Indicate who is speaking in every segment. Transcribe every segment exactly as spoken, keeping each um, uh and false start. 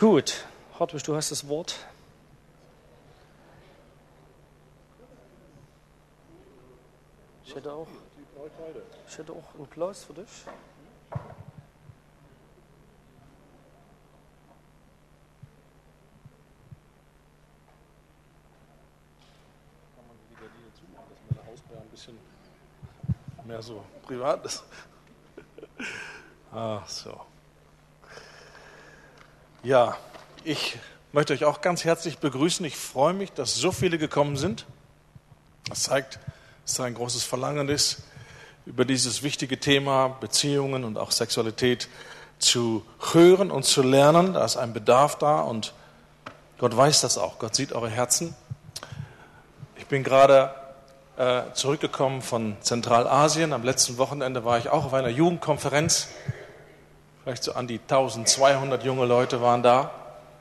Speaker 1: Gut, Hartwig, du hast das Wort. Ich hätte auch, ich hätte auch einen Applaus für dich.
Speaker 2: Ein bisschen mehr so privat ist. Ach so. Ja, ich möchte euch auch ganz herzlich begrüßen. Ich freue mich, dass so viele gekommen sind. Das zeigt, dass da ein großes Verlangen ist, über dieses wichtige Thema Beziehungen und auch Sexualität zu hören und zu lernen. Da ist ein Bedarf da und Gott weiß das auch. Gott sieht eure Herzen. Ich bin gerade zurückgekommen von Zentralasien. Am letzten Wochenende war ich auch auf einer Jugendkonferenz. Vielleicht so an die eintausendzweihundert junge Leute waren da.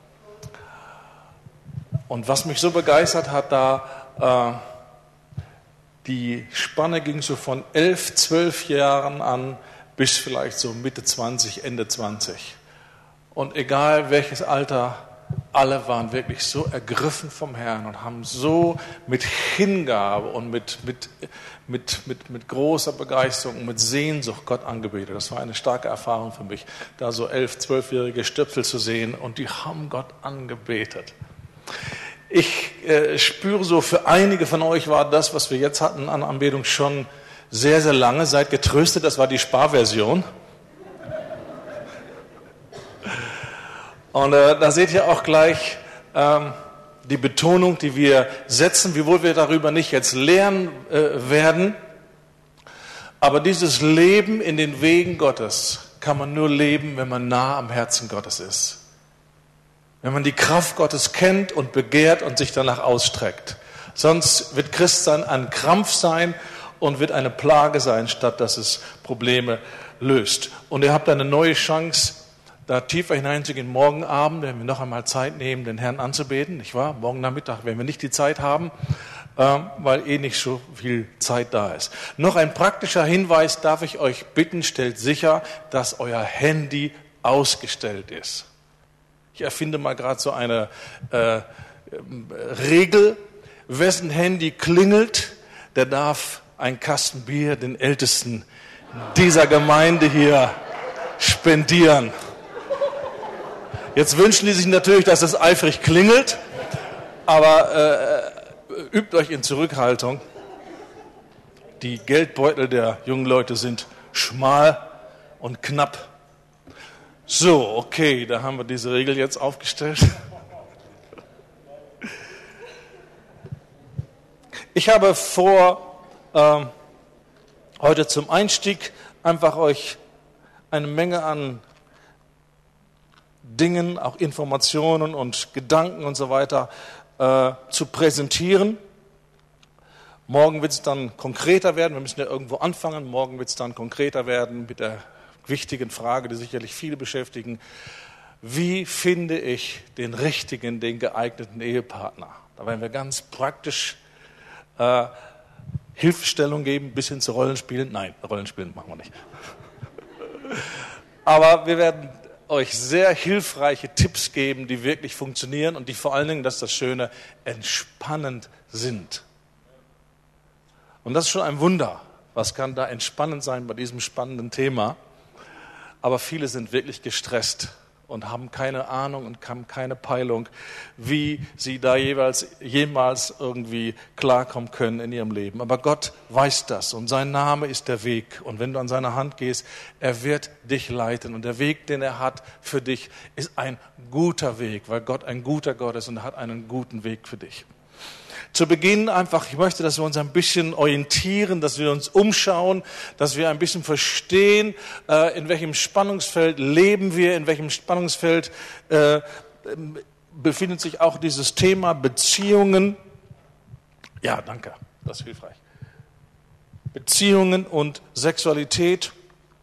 Speaker 2: Und was mich so begeistert hat, da äh, die Spanne ging so von elf, zwölf Jahren an bis vielleicht so Mitte zwanzig, Ende zwanzig. Und egal welches Alter, alle waren wirklich so ergriffen vom Herrn und haben so mit Hingabe und mit, mit, mit, mit, mit großer Begeisterung und mit Sehnsucht Gott angebetet. Das war eine starke Erfahrung für mich, da so elf-, zwölfjährige Stöpsel zu sehen und die haben Gott angebetet. Ich äh, spüre so, für einige von euch war das, was wir jetzt hatten an Anbetung, schon sehr, sehr lange. Seid getröstet, das war die Sparversion. Und äh, da seht ihr auch gleich ähm, die Betonung, die wir setzen, wiewohl wir darüber nicht jetzt lehren äh, werden. Aber dieses Leben in den Wegen Gottes kann man nur leben, wenn man nah am Herzen Gottes ist. Wenn man die Kraft Gottes kennt und begehrt und sich danach ausstreckt. Sonst wird Christsein ein Krampf sein und wird eine Plage sein, statt dass es Probleme löst. Und ihr habt eine neue Chance, da tiefer hineinzugehen. Morgen Abend werden wir noch einmal Zeit nehmen, den Herrn anzubeten, nicht wahr? Morgen Nachmittag werden wir nicht die Zeit haben, weil eh nicht so viel Zeit da ist. Noch ein praktischer Hinweis darf ich euch bitten, stellt sicher, dass euer Handy ausgestellt ist. Ich erfinde mal gerade so eine äh, Regel, wessen Handy klingelt, der darf ein Kasten Bier den Ältesten dieser Gemeinde hier spendieren. Jetzt wünschen die sich natürlich, dass es eifrig klingelt, aber äh, übt euch in Zurückhaltung. Die Geldbeutel der jungen Leute sind schmal und knapp. So, okay, da haben wir diese Regel jetzt aufgestellt. Ich habe vor, äh, heute zum Einstieg einfach euch eine Menge an Dingen, auch Informationen und Gedanken und so weiter äh, zu präsentieren. Morgen wird es dann konkreter werden. Wir müssen ja irgendwo anfangen. Morgen wird es dann konkreter werden mit der wichtigen Frage, die sicherlich viele beschäftigen. Wie finde ich den richtigen, den geeigneten Ehepartner? Da werden wir ganz praktisch äh, Hilfestellung geben, bis hin zu Rollenspielen. Nein, Rollenspielen machen wir nicht. Aber wir werden euch sehr hilfreiche Tipps geben, die wirklich funktionieren und die vor allen Dingen, das ist das Schöne, entspannend sind. Und das ist schon ein Wunder. Was kann da entspannend sein bei diesem spannenden Thema? Aber viele sind wirklich gestresst und haben keine Ahnung und haben keine Peilung, wie sie da jeweils jemals irgendwie klarkommen können in ihrem Leben. Aber Gott weiß das und sein Name ist der Weg. Und wenn du an seine Hand gehst, er wird dich leiten. Und der Weg, den er hat für dich, ist ein guter Weg, weil Gott ein guter Gott ist und er hat einen guten Weg für dich. Zu Beginn einfach, ich möchte, dass wir uns ein bisschen orientieren, dass wir uns umschauen, dass wir ein bisschen verstehen, in welchem Spannungsfeld leben wir, in welchem Spannungsfeld befindet sich auch dieses Thema Beziehungen. Ja, danke, das ist hilfreich. Beziehungen und Sexualität.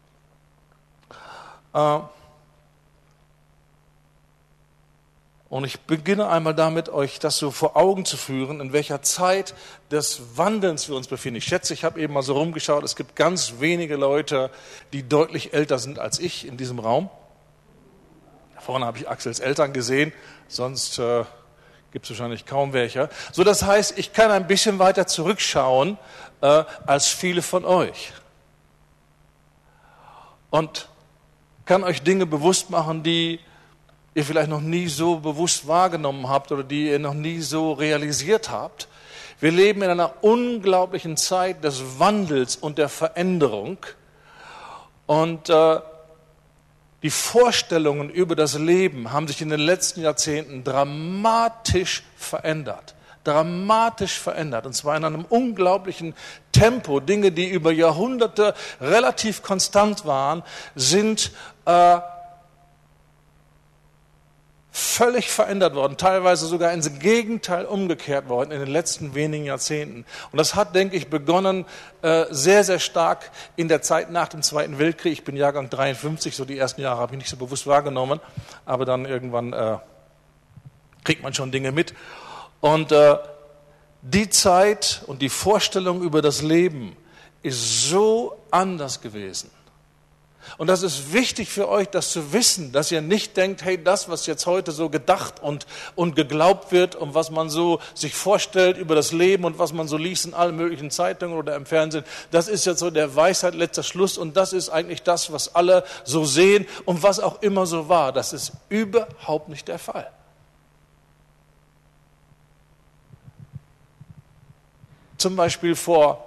Speaker 2: Und ich beginne einmal damit, euch das so vor Augen zu führen, in welcher Zeit des Wandelns wir uns befinden. Ich schätze, ich habe eben mal so rumgeschaut, es gibt ganz wenige Leute, die deutlich älter sind als ich in diesem Raum. Da vorne habe ich Axels Eltern gesehen, sonst äh, gibt es wahrscheinlich kaum welche. So, das heißt, ich kann ein bisschen weiter zurückschauen äh, als viele von euch. Und kann euch Dinge bewusst machen, die ihr vielleicht noch nie so bewusst wahrgenommen habt oder die ihr noch nie so realisiert habt. Wir leben in einer unglaublichen Zeit des Wandels und der Veränderung. Und äh, die Vorstellungen über das Leben haben sich in den letzten Jahrzehnten dramatisch verändert. Dramatisch verändert. Und zwar in einem unglaublichen Tempo. Dinge, die über Jahrhunderte relativ konstant waren, sind äh, völlig verändert worden, teilweise sogar ins Gegenteil umgekehrt worden in den letzten wenigen Jahrzehnten. Und das hat, denke ich, begonnen äh, sehr, sehr stark in der Zeit nach dem Zweiten Weltkrieg. Ich bin Jahrgang dreiundfünfzig, so die ersten Jahre habe ich nicht so bewusst wahrgenommen, aber dann irgendwann äh, kriegt man schon Dinge mit. Und äh, die Zeit und die Vorstellung über das Leben ist so anders gewesen. Und das ist wichtig für euch, das zu wissen, dass ihr nicht denkt, hey, das, was jetzt heute so gedacht und, und geglaubt wird und was man so sich vorstellt über das Leben und was man so liest in allen möglichen Zeitungen oder im Fernsehen, das ist jetzt so der Weisheit letzter Schluss und das ist eigentlich das, was alle so sehen und was auch immer so war. Das ist überhaupt nicht der Fall. Zum Beispiel vor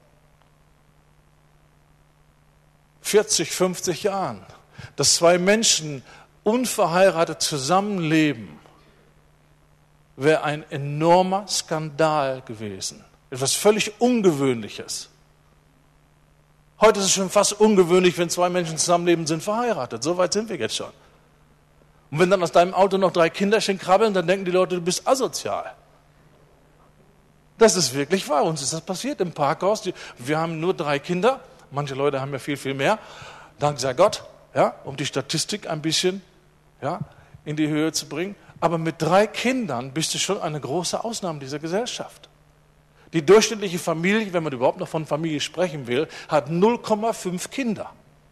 Speaker 2: vierzig, fünfzig Jahren, dass zwei Menschen unverheiratet zusammenleben, wäre ein enormer Skandal gewesen. Etwas völlig Ungewöhnliches. Heute ist es schon fast ungewöhnlich, wenn zwei Menschen zusammenleben, sind verheiratet. So weit sind wir jetzt schon. Und wenn dann aus deinem Auto noch drei Kinderchen krabbeln, dann denken die Leute, du bist asozial. Das ist wirklich wahr. Uns ist das passiert im Parkhaus. Wir haben nur drei Kinder. Manche Leute haben ja viel, viel mehr. Dank sei Gott, ja, um die Statistik ein bisschen ja, in die Höhe zu bringen. Aber mit drei Kindern bist du schon eine große Ausnahme dieser Gesellschaft. Die durchschnittliche Familie, wenn man überhaupt noch von Familie sprechen will, hat null Komma fünf Kinder.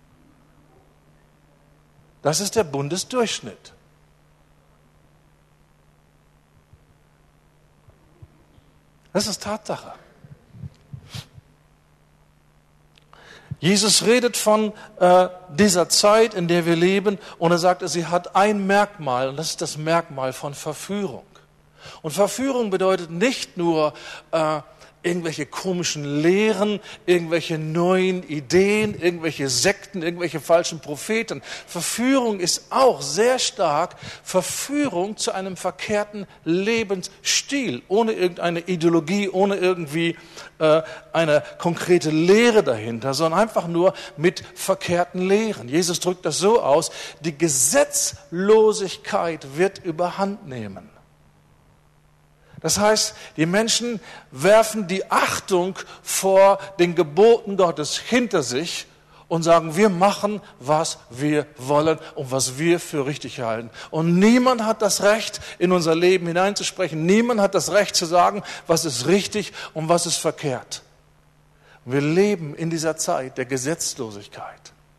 Speaker 2: Das ist der Bundesdurchschnitt. Das ist Tatsache. Jesus redet von äh, dieser Zeit, in der wir leben, und er sagt, sie hat ein Merkmal, und das ist das Merkmal von Verführung. Und Verführung bedeutet nicht nur äh, irgendwelche komischen Lehren, irgendwelche neuen Ideen, irgendwelche Sekten, irgendwelche falschen Propheten. Verführung ist auch sehr stark Verführung zu einem verkehrten Lebensstil, ohne irgendeine Ideologie, ohne irgendwie äh, eine konkrete Lehre dahinter, sondern einfach nur mit verkehrten Lehren. Jesus drückt das so aus, die Gesetzlosigkeit wird überhand nehmen. Das heißt, die Menschen werfen die Achtung vor den Geboten Gottes hinter sich und sagen, wir machen, was wir wollen und was wir für richtig halten. Und niemand hat das Recht, in unser Leben hineinzusprechen. Niemand hat das Recht zu sagen, was ist richtig und was ist verkehrt. Wir leben in dieser Zeit der Gesetzlosigkeit.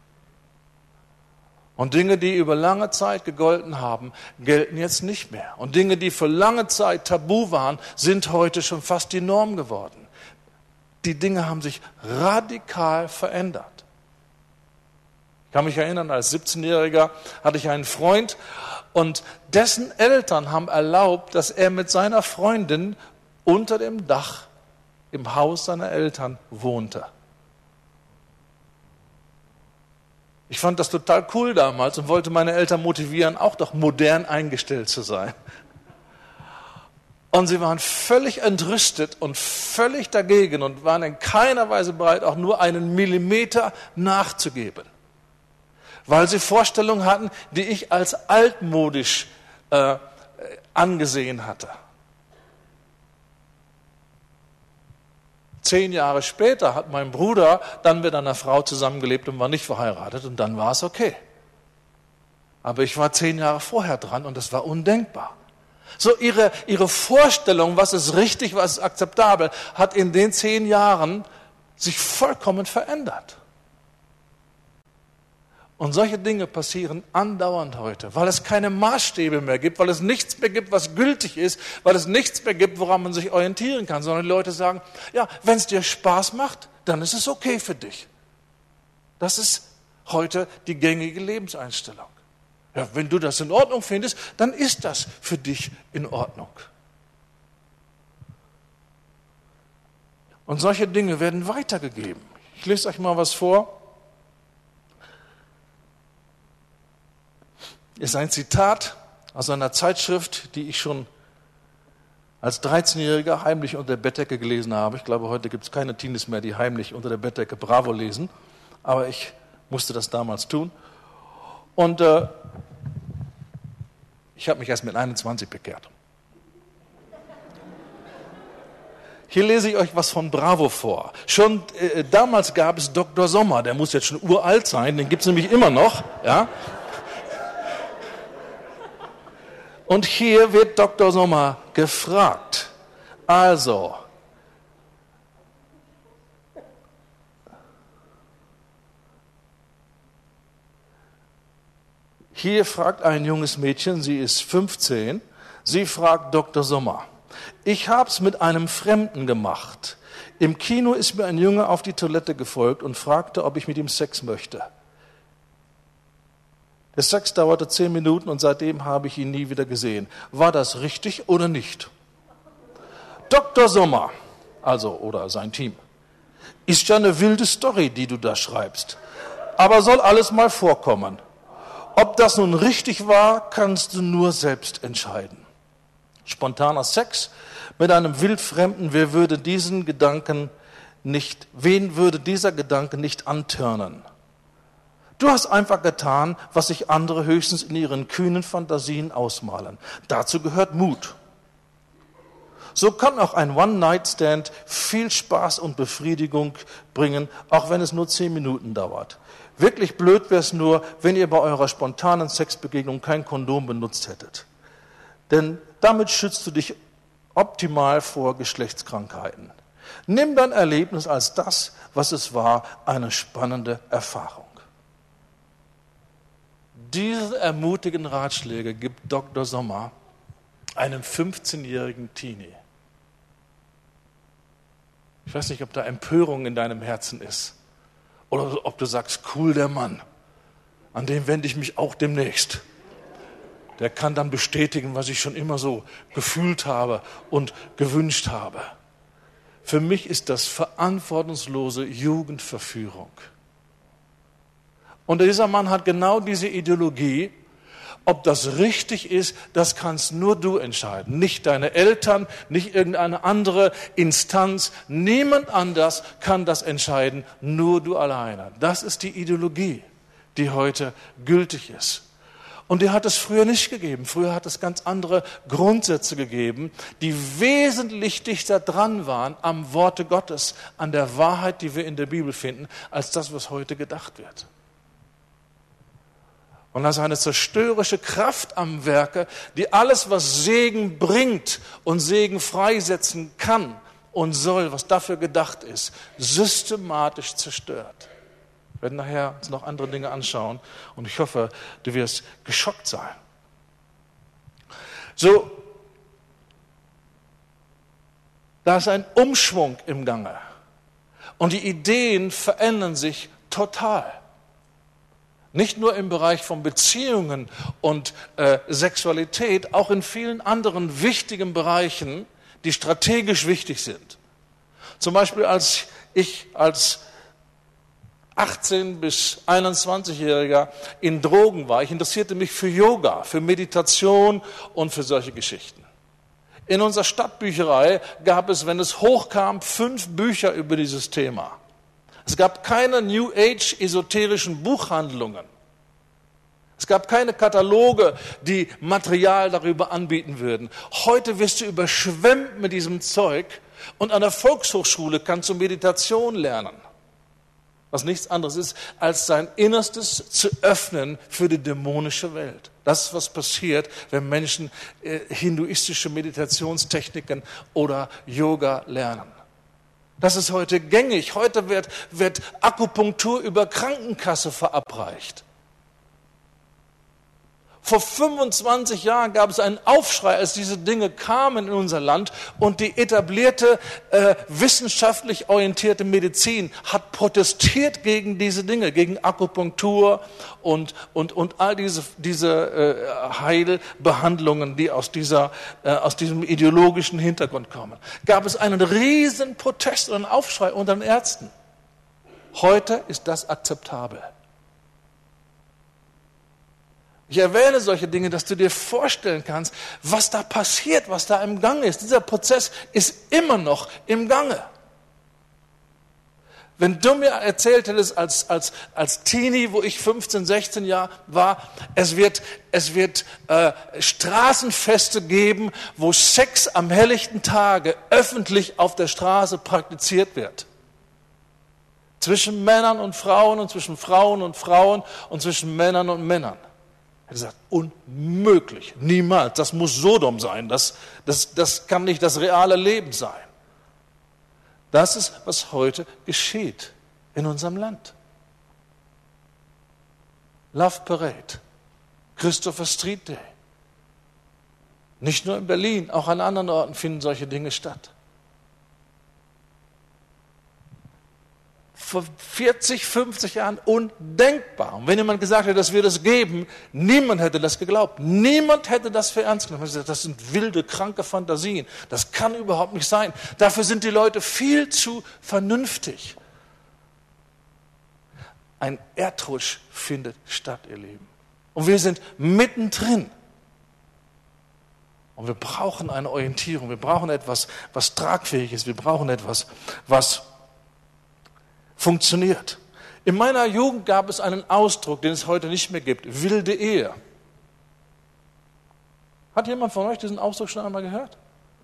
Speaker 2: Und Dinge, die über lange Zeit gegolten haben, gelten jetzt nicht mehr. Und Dinge, die für lange Zeit tabu waren, sind heute schon fast die Norm geworden. Die Dinge haben sich radikal verändert. Ich kann mich erinnern, als siebzehnjähriger hatte ich einen Freund und dessen Eltern haben erlaubt, dass er mit seiner Freundin unter dem Dach im Haus seiner Eltern wohnte. Ich fand das total cool damals und wollte meine Eltern motivieren, auch doch modern eingestellt zu sein. Und sie waren völlig entrüstet und völlig dagegen und waren in keiner Weise bereit, auch nur einen Millimeter nachzugeben. Weil sie Vorstellungen hatten, die ich als altmodisch äh, angesehen hatte. Zehn Jahre später hat mein Bruder dann mit einer Frau zusammengelebt und war nicht verheiratet und dann war es okay. Aber ich war zehn Jahre vorher dran und das war undenkbar. So ihre, ihre Vorstellung, was ist richtig, was ist akzeptabel, hat in den zehn Jahren sich vollkommen verändert. Und solche Dinge passieren andauernd heute, weil es keine Maßstäbe mehr gibt, weil es nichts mehr gibt, was gültig ist, weil es nichts mehr gibt, woran man sich orientieren kann, sondern die Leute sagen, ja, wenn es dir Spaß macht, dann ist es okay für dich. Das ist heute die gängige Lebenseinstellung. Ja, wenn du das in Ordnung findest, dann ist das für dich in Ordnung. Und solche Dinge werden weitergegeben. Ich lese euch mal was vor. Ist ein Zitat aus einer Zeitschrift, die ich schon als dreizehnjähriger heimlich unter der Bettdecke gelesen habe. Ich glaube, heute gibt es keine Teenies mehr, die heimlich unter der Bettdecke Bravo lesen. Aber ich musste das damals tun. Und äh, ich habe mich erst mit einundzwanzig bekehrt. Hier lese ich euch was von Bravo vor. Schon äh, damals gab es Doktor Sommer, der muss jetzt schon uralt sein, den gibt es nämlich immer noch. Ja? Und hier wird Doktor Sommer gefragt. Also, hier fragt ein junges Mädchen, sie ist fünfzehn, sie fragt Doktor Sommer, ich hab's mit einem Fremden gemacht. Im Kino ist mir ein Junge auf die Toilette gefolgt und fragte, ob ich mit ihm Sex möchte. Der Sex dauerte zehn Minuten und seitdem habe ich ihn nie wieder gesehen. War das richtig oder nicht? Doktor Sommer, also oder sein Team, ist ja eine wilde Story, die du da schreibst. Aber soll alles mal vorkommen. Ob das nun richtig war, kannst du nur selbst entscheiden. Spontaner Sex mit einem Wildfremden, wer würde diesen Gedanken nicht, wen würde dieser Gedanke nicht antörnen? Du hast einfach getan, was sich andere höchstens in ihren kühnen Fantasien ausmalen. Dazu gehört Mut. So kann auch ein One-Night-Stand viel Spaß und Befriedigung bringen, auch wenn es nur zehn Minuten dauert. Wirklich blöd wäre es nur, wenn ihr bei eurer spontanen Sexbegegnung kein Kondom benutzt hättet. Denn damit schützt du dich optimal vor Geschlechtskrankheiten. Nimm dein Erlebnis als das, was es war, eine spannende Erfahrung. Diese ermutigenden Ratschläge gibt Doktor Sommer einem fünfzehnjährigen Teenie. Ich weiß nicht, ob da Empörung in deinem Herzen ist oder ob du sagst, cool, der Mann, an den wende ich mich auch demnächst. Der kann dann bestätigen, was ich schon immer so gefühlt habe und gewünscht habe. Für mich ist das verantwortungslose Jugendverführung. Und dieser Mann hat genau diese Ideologie. Ob das richtig ist, das kannst nur du entscheiden. Nicht deine Eltern, nicht irgendeine andere Instanz. Niemand anders kann das entscheiden, nur du alleine. Das ist die Ideologie, die heute gültig ist. Und die hat es früher nicht gegeben. Früher hat es ganz andere Grundsätze gegeben, die wesentlich dichter dran waren am Worte Gottes, an der Wahrheit, die wir in der Bibel finden, als das, was heute gedacht wird. Und da ist eine zerstörerische Kraft am Werke, die alles, was Segen bringt und Segen freisetzen kann und soll, was dafür gedacht ist, systematisch zerstört. Wir werden nachher uns noch andere Dinge anschauen und ich hoffe, du wirst geschockt sein. So, da ist ein Umschwung im Gange und die Ideen verändern sich total. Nicht nur im Bereich von Beziehungen und äh, Sexualität, auch in vielen anderen wichtigen Bereichen, die strategisch wichtig sind. Zum Beispiel als ich als achtzehn- bis einundzwanzigjähriger in Drogen war, ich interessierte mich für Yoga, für Meditation und für solche Geschichten. In unserer Stadtbücherei gab es, wenn es hochkam, fünf Bücher über dieses Thema. Es gab keine New Age esoterischen Buchhandlungen. Es gab keine Kataloge, die Material darüber anbieten würden. Heute wirst du überschwemmt mit diesem Zeug und an der Volkshochschule kannst du Meditation lernen. Was nichts anderes ist, als sein Innerstes zu öffnen für die dämonische Welt. Das ist, was passiert, wenn Menschen äh, hinduistische Meditationstechniken oder Yoga lernen. Das ist heute gängig. Heute wird, wird Akupunktur über Krankenkasse verabreicht. Vor fünfundzwanzig Jahren gab es einen Aufschrei, als diese Dinge kamen in unser Land, und die etablierte, äh, wissenschaftlich orientierte Medizin hat protestiert gegen diese Dinge, gegen Akupunktur und, und, und all diese, diese äh, Heilbehandlungen, die aus, dieser, äh, aus diesem ideologischen Hintergrund kommen. Gab es einen riesen Protest und einen Aufschrei unter den Ärzten. Heute ist das akzeptabel. Ich erwähne solche Dinge, dass du dir vorstellen kannst, was da passiert, was da im Gange ist. Dieser Prozess ist immer noch im Gange. Wenn du mir erzählt hättest als, als, als Teenie, wo ich fünfzehn, sechzehn Jahre war, es wird, es wird äh, Straßenfeste geben, wo Sex am helllichten Tage öffentlich auf der Straße praktiziert wird. Zwischen Männern und Frauen und zwischen Frauen und Frauen und zwischen Männern und Männern. Er hat gesagt, unmöglich, niemals, das muss Sodom sein, das, das, das kann nicht das reale Leben sein. Das ist, was heute geschieht in unserem Land. Love Parade, Christopher Street Day. Nicht nur in Berlin, auch an anderen Orten finden solche Dinge statt. Vor vierzig, fünfzig Jahren undenkbar. Und wenn jemand gesagt hätte, das wird es geben, niemand hätte das geglaubt. Niemand hätte das für ernst genommen. Das sind wilde, kranke Fantasien. Das kann überhaupt nicht sein. Dafür sind die Leute viel zu vernünftig. Ein Erdrutsch findet statt, ihr Lieben. Und wir sind mittendrin. Und wir brauchen eine Orientierung. Wir brauchen etwas, was tragfähig ist. Wir brauchen etwas, was funktioniert. In meiner Jugend gab es einen Ausdruck, den es heute nicht mehr gibt: wilde Ehe. Hat jemand von euch diesen Ausdruck schon einmal gehört?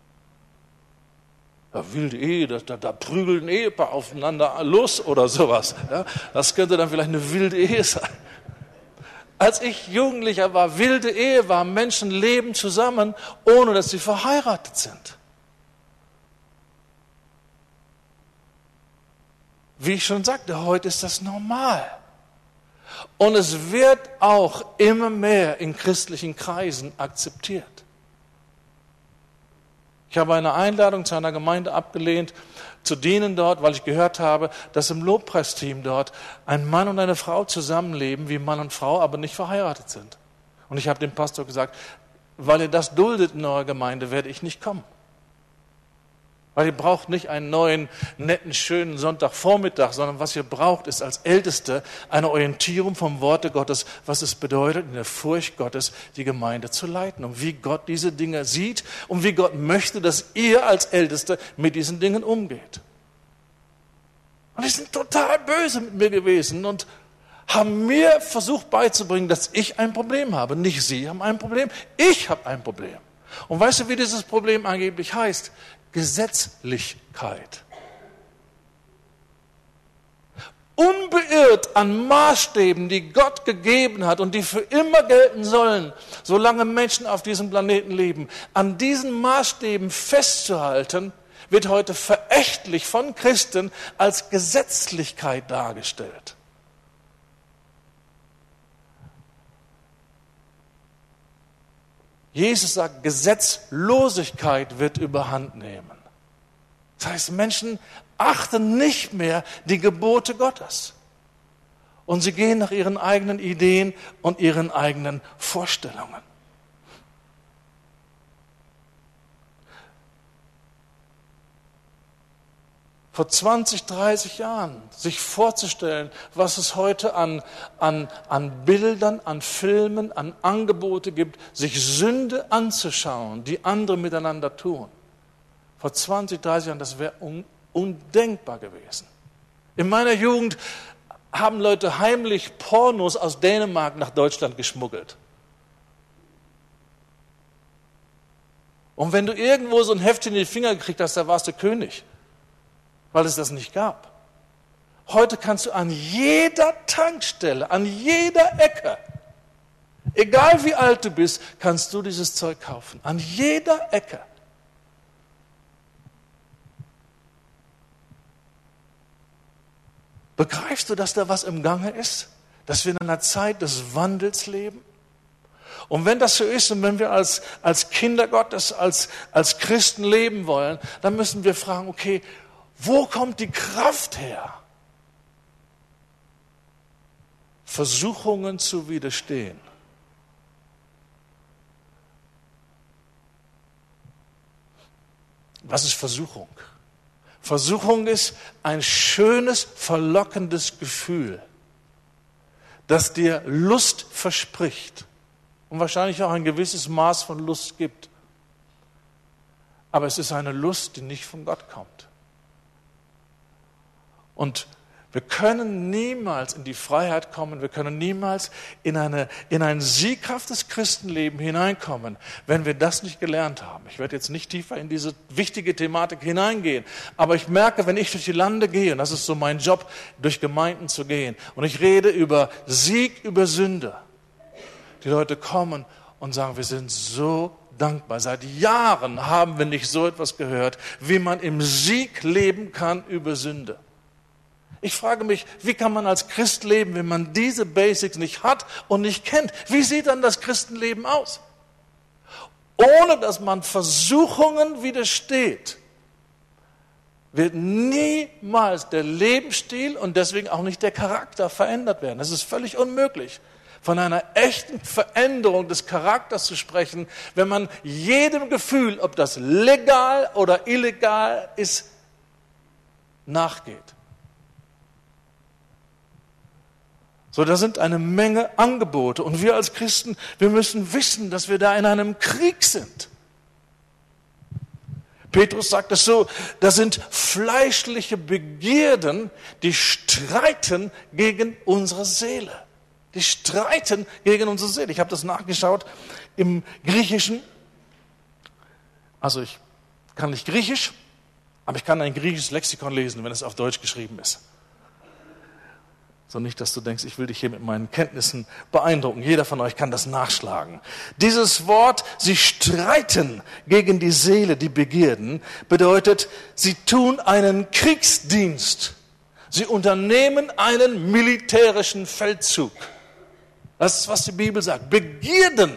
Speaker 2: Ja, wilde Ehe, da, da, da prügeln Ehepaar aufeinander los oder sowas. Ja, das könnte dann vielleicht eine wilde Ehe sein. Als ich Jugendlicher war, wilde Ehe war, Menschen leben zusammen, ohne dass sie verheiratet sind. Wie ich schon sagte, heute ist das normal. Und es wird auch immer mehr in christlichen Kreisen akzeptiert. Ich habe eine Einladung zu einer Gemeinde abgelehnt, zu dienen dort, weil ich gehört habe, dass im Lobpreisteam dort ein Mann und eine Frau zusammenleben, wie Mann und Frau, aber nicht verheiratet sind. Und ich habe dem Pastor gesagt, weil ihr das duldet in eurer Gemeinde, werde ich nicht kommen. Weil ihr braucht nicht einen neuen, netten, schönen Sonntagvormittag, sondern was ihr braucht, ist als Älteste eine Orientierung vom Worte Gottes, was es bedeutet, in der Furcht Gottes die Gemeinde zu leiten und wie Gott diese Dinge sieht und wie Gott möchte, dass ihr als Älteste mit diesen Dingen umgeht. Und die sind total böse mit mir gewesen und haben mir versucht beizubringen, dass ich ein Problem habe. Nicht sie haben ein Problem, ich habe ein Problem. Und weißt du, wie dieses Problem angeblich heißt? Gesetzlichkeit. Unbeirrt an Maßstäben, die Gott gegeben hat und die für immer gelten sollen, solange Menschen auf diesem Planeten leben, an diesen Maßstäben festzuhalten, wird heute verächtlich von Christen als Gesetzlichkeit dargestellt. Jesus sagt, Gesetzlosigkeit wird überhand nehmen. Das heißt, Menschen achten nicht mehr die Gebote Gottes. Und sie gehen nach ihren eigenen Ideen und ihren eigenen Vorstellungen. Vor zwanzig, dreißig Jahren sich vorzustellen, was es heute an, an, an Bildern, an Filmen, an Angebote gibt, sich Sünde anzuschauen, die andere miteinander tun. Vor zwanzig, dreißig Jahren, das wäre un, undenkbar gewesen. In meiner Jugend haben Leute heimlich Pornos aus Dänemark nach Deutschland geschmuggelt. Und wenn du irgendwo so ein Heftchen in die Finger gekriegt hast, da warst du König. Weil es das nicht gab. Heute kannst du an jeder Tankstelle, an jeder Ecke, egal wie alt du bist, kannst du dieses Zeug kaufen. An jeder Ecke. Begreifst du, dass da was im Gange ist? Dass wir in einer Zeit des Wandels leben? Und wenn das so ist und wenn wir als, als Kinder Gottes, als, als Christen leben wollen, dann müssen wir fragen, okay, wo kommt die Kraft her, Versuchungen zu widerstehen? Was ist Versuchung? Versuchung ist ein schönes, verlockendes Gefühl, das dir Lust verspricht und wahrscheinlich auch ein gewisses Maß von Lust gibt. Aber es ist eine Lust, die nicht von Gott kommt. Und wir können niemals in die Freiheit kommen, wir können niemals in, eine, in ein sieghaftes Christenleben hineinkommen, wenn wir das nicht gelernt haben. Ich werde jetzt nicht tiefer in diese wichtige Thematik hineingehen, aber ich merke, wenn ich durch die Lande gehe, und das ist so mein Job, durch Gemeinden zu gehen, und ich rede über Sieg über Sünde, die Leute kommen und sagen, wir sind so dankbar. Seit Jahren haben wir nicht so etwas gehört, wie man im Sieg leben kann über Sünde. Ich frage mich, wie kann man als Christ leben, wenn man diese Basics nicht hat und nicht kennt? Wie sieht dann das Christenleben aus? Ohne dass man Versuchungen widersteht, wird niemals der Lebensstil und deswegen auch nicht der Charakter verändert werden. Das ist völlig unmöglich, von einer echten Veränderung des Charakters zu sprechen, wenn man jedem Gefühl, ob das legal oder illegal ist, nachgeht. So, da sind eine Menge Angebote. Und wir als Christen, wir müssen wissen, dass wir da in einem Krieg sind. Petrus sagt es so, da sind fleischliche Begierden, die streiten gegen unsere Seele. Die streiten gegen unsere Seele. Ich habe das nachgeschaut im Griechischen. Also ich kann nicht Griechisch, aber ich kann ein griechisches Lexikon lesen, wenn es auf Deutsch geschrieben ist. So nicht, dass du denkst, ich will dich hier mit meinen Kenntnissen beeindrucken. Jeder von euch kann das nachschlagen. Dieses Wort, sie streiten gegen die Seele, die Begierden, bedeutet, sie tun einen Kriegsdienst. Sie unternehmen einen militärischen Feldzug. Das ist, was die Bibel sagt. Begierden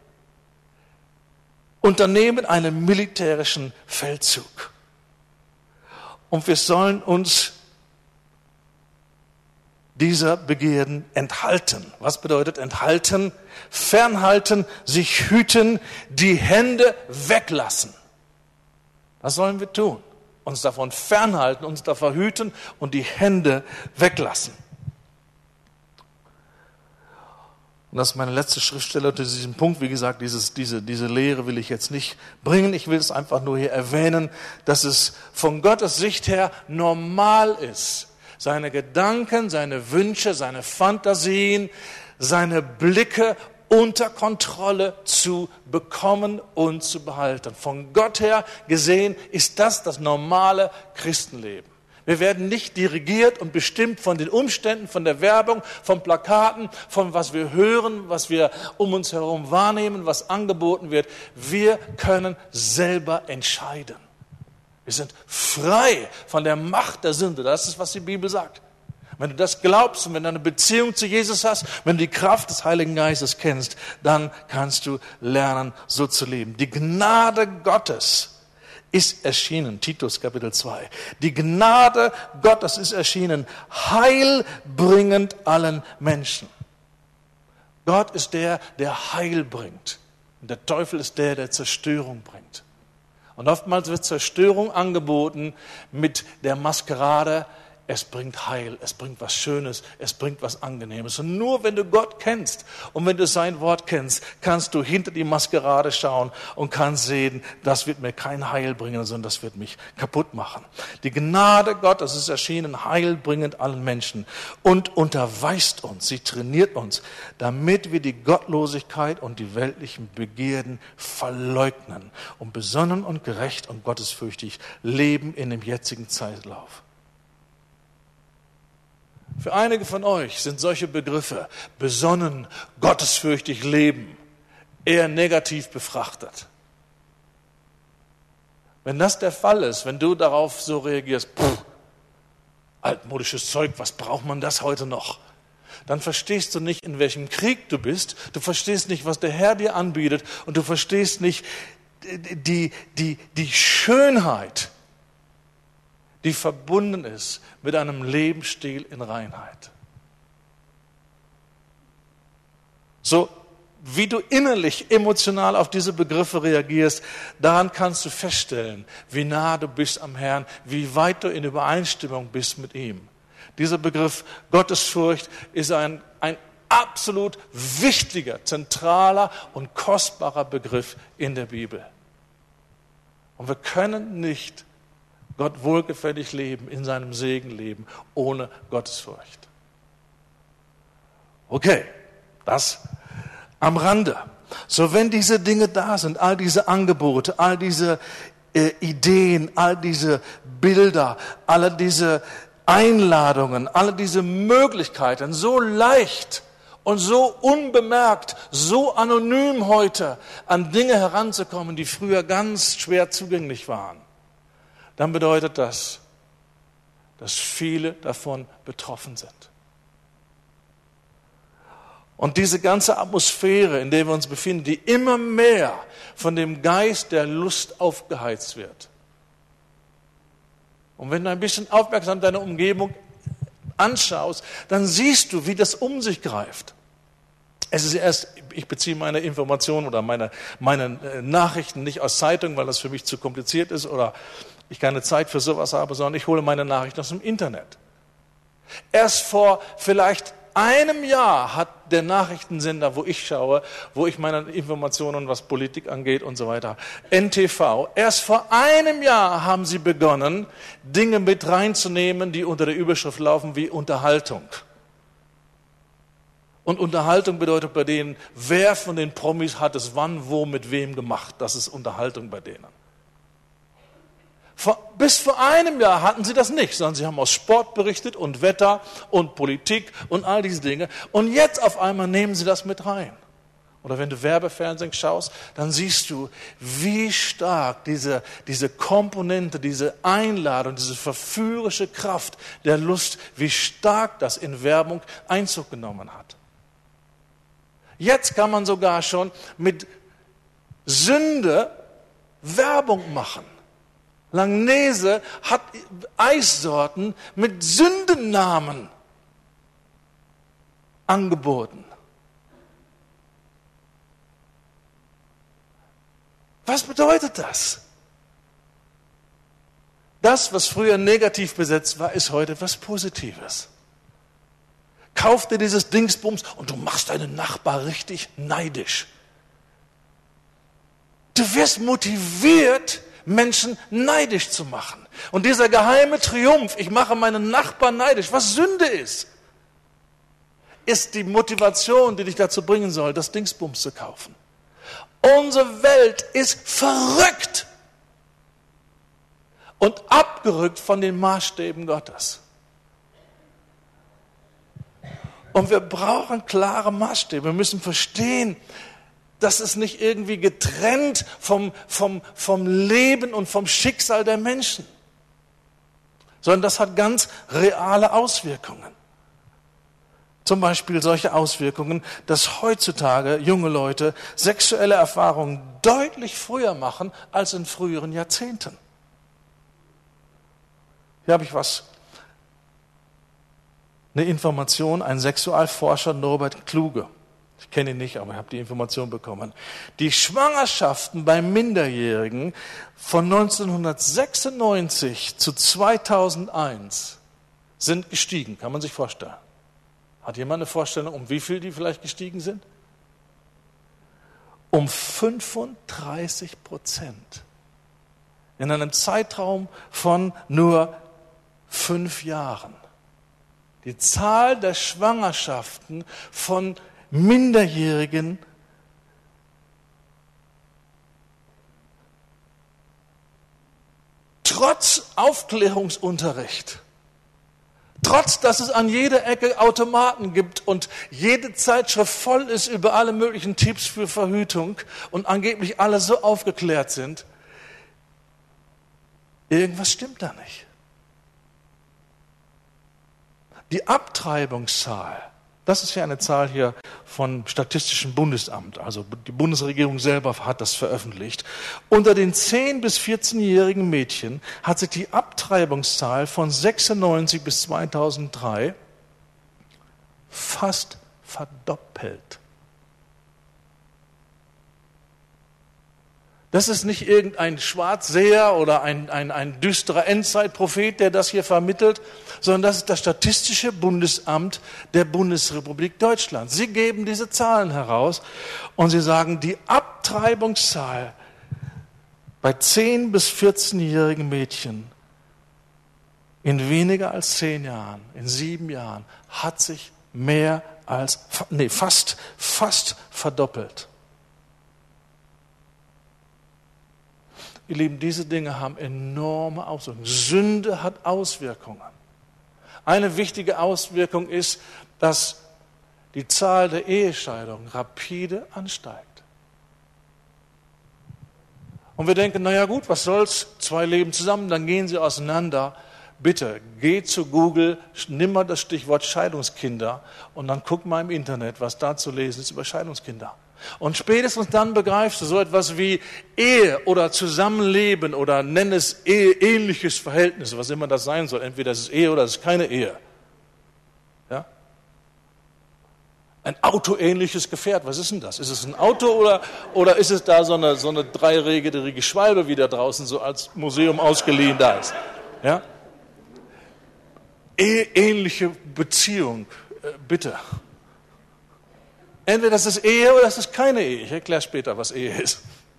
Speaker 2: unternehmen einen militärischen Feldzug. Und wir sollen uns dieser Begierden enthalten. Was bedeutet enthalten? Fernhalten, sich hüten, die Hände weglassen. Das sollen wir tun. Uns davon fernhalten, uns davor hüten und die Hände weglassen. Und das ist meine letzte Schriftstelle unter diesem Punkt. Wie gesagt, dieses, diese, diese Lehre will ich jetzt nicht bringen. Ich will es einfach nur hier erwähnen, dass es von Gottes Sicht her normal ist, seine Gedanken, seine Wünsche, seine Fantasien, seine Blicke unter Kontrolle zu bekommen und zu behalten. Von Gott her gesehen ist das das normale Christenleben. Wir werden nicht dirigiert und bestimmt von den Umständen, von der Werbung, von Plakaten, von was wir hören, was wir um uns herum wahrnehmen, was angeboten wird. Wir können selber entscheiden. Wir sind frei von der Macht der Sünde. Das ist, was die Bibel sagt. Wenn du das glaubst und wenn du eine Beziehung zu Jesus hast, wenn du die Kraft des Heiligen Geistes kennst, dann kannst du lernen, so zu leben. Die Gnade Gottes ist erschienen, Titus Kapitel zwei. Die Gnade Gottes ist erschienen, heilbringend allen Menschen. Gott ist der, der Heil bringt. Und der Teufel ist der, der Zerstörung bringt. Und oftmals wird Zerstörung angeboten mit der Maskerade, es bringt Heil, es bringt was Schönes, es bringt was Angenehmes. Und nur wenn du Gott kennst und wenn du sein Wort kennst, kannst du hinter die Maskerade schauen und kannst sehen, das wird mir kein Heil bringen, sondern das wird mich kaputt machen. Die Gnade Gottes ist erschienen, heilbringend allen Menschen und unterweist uns, sie trainiert uns, damit wir die Gottlosigkeit und die weltlichen Begierden verleugnen und besonnen und gerecht und gottesfürchtig leben in dem jetzigen Zeitlauf. Für einige von euch sind solche Begriffe, besonnen, gottesfürchtig leben, eher negativ befrachtet. Wenn das der Fall ist, wenn du darauf so reagierst, pff, altmodisches Zeug, was braucht man das heute noch? dann verstehst du nicht, in welchem Krieg du bist, du verstehst nicht, was der Herr dir anbietet und du verstehst nicht die, die, die Schönheit, die verbunden ist mit einem Lebensstil in Reinheit. So wie du innerlich, emotional auf diese Begriffe reagierst, daran kannst du feststellen, wie nah du bist am Herrn, wie weit du in Übereinstimmung bist mit ihm. Dieser Begriff Gottesfurcht ist ein, ein absolut wichtiger, zentraler und kostbarer Begriff in der Bibel. Und wir können nicht Gott wohlgefällig leben, in seinem Segen leben, ohne Gottesfurcht. Okay, das am Rande. So, wenn diese Dinge da sind, all diese Angebote, all diese äh, Ideen, all diese Bilder, alle diese Einladungen, alle diese Möglichkeiten, so leicht und so unbemerkt, so anonym heute an Dinge heranzukommen, die früher ganz schwer zugänglich waren, dann bedeutet das, dass viele davon betroffen sind. Und diese ganze Atmosphäre, in der wir uns befinden, die immer mehr von dem Geist der Lust aufgeheizt wird. Und wenn du ein bisschen aufmerksam deine Umgebung anschaust, dann siehst du, wie das um sich greift. Es ist erst, ich beziehe meine Informationen oder meine, meine Nachrichten nicht aus Zeitungen, weil das für mich zu kompliziert ist oder ich keine Zeit für sowas habe, sondern ich hole meine Nachrichten aus dem Internet. Erst vor vielleicht einem Jahr hat der Nachrichtensender, wo ich schaue, wo ich meine Informationen, was Politik angeht und so weiter, N T V, erst vor einem Jahr haben sie begonnen, Dinge mit reinzunehmen, die unter der Überschrift laufen wie Unterhaltung. Und Unterhaltung bedeutet bei denen, wer von den Promis hat es wann, wo, mit wem gemacht. Das ist Unterhaltung bei denen. Vor, bis vor einem Jahr hatten sie das nicht, sondern sie haben aus Sport berichtet und Wetter und Politik und all diese Dinge. Und jetzt auf einmal nehmen sie das mit rein. Oder wenn du Werbefernsehen schaust, dann siehst du, wie stark diese, diese Komponente, diese Einladung, diese verführerische Kraft der Lust, wie stark das in Werbung Einzug genommen hat. Jetzt kann man sogar schon mit Sünde Werbung machen. Langnese hat Eissorten mit Sündennamen angeboten. Was bedeutet das? Das, was früher negativ besetzt war, ist heute was Positives. Kauf dir dieses Dingsbums und du machst deinen Nachbar richtig neidisch. Du wirst motiviert, Menschen neidisch zu machen. Und dieser geheime Triumph, ich mache meinen Nachbarn neidisch, was Sünde ist, ist die Motivation, die dich dazu bringen soll, das Dingsbums zu kaufen. Unsere Welt ist verrückt und abgerückt von den Maßstäben Gottes. Und wir brauchen klare Maßstäbe. Wir müssen verstehen, dass es nicht irgendwie getrennt vom, vom, vom Leben und vom Schicksal der Menschen, sondern das hat ganz reale Auswirkungen. Zum Beispiel solche Auswirkungen, dass heutzutage junge Leute sexuelle Erfahrungen deutlich früher machen als in früheren Jahrzehnten. Hier habe ich was. Eine Information, ein Sexualforscher Norbert Kluge. Ich kenne ihn nicht, aber ich habe die Information bekommen. Die Schwangerschaften bei Minderjährigen von neunzehnhundertsechsundneunzig zu zweitausendeins sind gestiegen. Kann man sich vorstellen. Hat jemand eine Vorstellung, um wie viel die vielleicht gestiegen sind? Um fünfunddreißig Prozent. In einem Zeitraum von nur fünf Jahren. Die Zahl der Schwangerschaften von Minderjährigen trotz Aufklärungsunterricht, trotz dass es an jeder Ecke Automaten gibt und jede Zeitschrift voll ist über alle möglichen Tipps für Verhütung und angeblich alle so aufgeklärt sind, irgendwas stimmt da nicht. Die Abtreibungszahl Das ist ja eine Zahl hier vom Statistischen Bundesamt, also die Bundesregierung selber hat das veröffentlicht. Unter den zehn- bis vierzehnjährigen Mädchen hat sich die Abtreibungszahl von sechsundneunzig bis zweitausenddrei fast verdoppelt. Das ist nicht irgendein Schwarzseher oder ein, ein, ein düsterer Endzeitprophet, der das hier vermittelt, sondern das ist das Statistische Bundesamt der Bundesrepublik Deutschland. Sie geben diese Zahlen heraus und sie sagen, die Abtreibungszahl bei zehn- bis vierzehnjährigen Mädchen in weniger als zehn Jahren, in sieben Jahren, hat sich mehr als, nee, fast, fast verdoppelt. Ihr Lieben, diese Dinge haben enorme Auswirkungen. Sünde hat Auswirkungen. Eine wichtige Auswirkung ist, dass die Zahl der Ehescheidungen rapide ansteigt. Und wir denken, naja gut, was soll's, zwei leben zusammen, dann gehen sie auseinander. Bitte, geh zu Google, nimm mal das Stichwort Scheidungskinder und dann guck mal im Internet, was da zu lesen ist über Scheidungskinder. Und spätestens dann begreifst du so etwas wie Ehe oder Zusammenleben oder nenn es Ehe, ähnliches Verhältnis, was immer das sein soll. Entweder es ist Ehe oder es ist keine Ehe. Ja? Ein autoähnliches Gefährt, was ist denn das? Ist es ein Auto oder, oder ist es da so eine, so eine dreirädrige Schwalbe, wie da draußen so als Museum ausgeliehen da ist? Ja? Eheähnliche Beziehung, äh, bitte. Entweder das ist Ehe oder das ist keine Ehe. Ich erkläre später, was Ehe ist.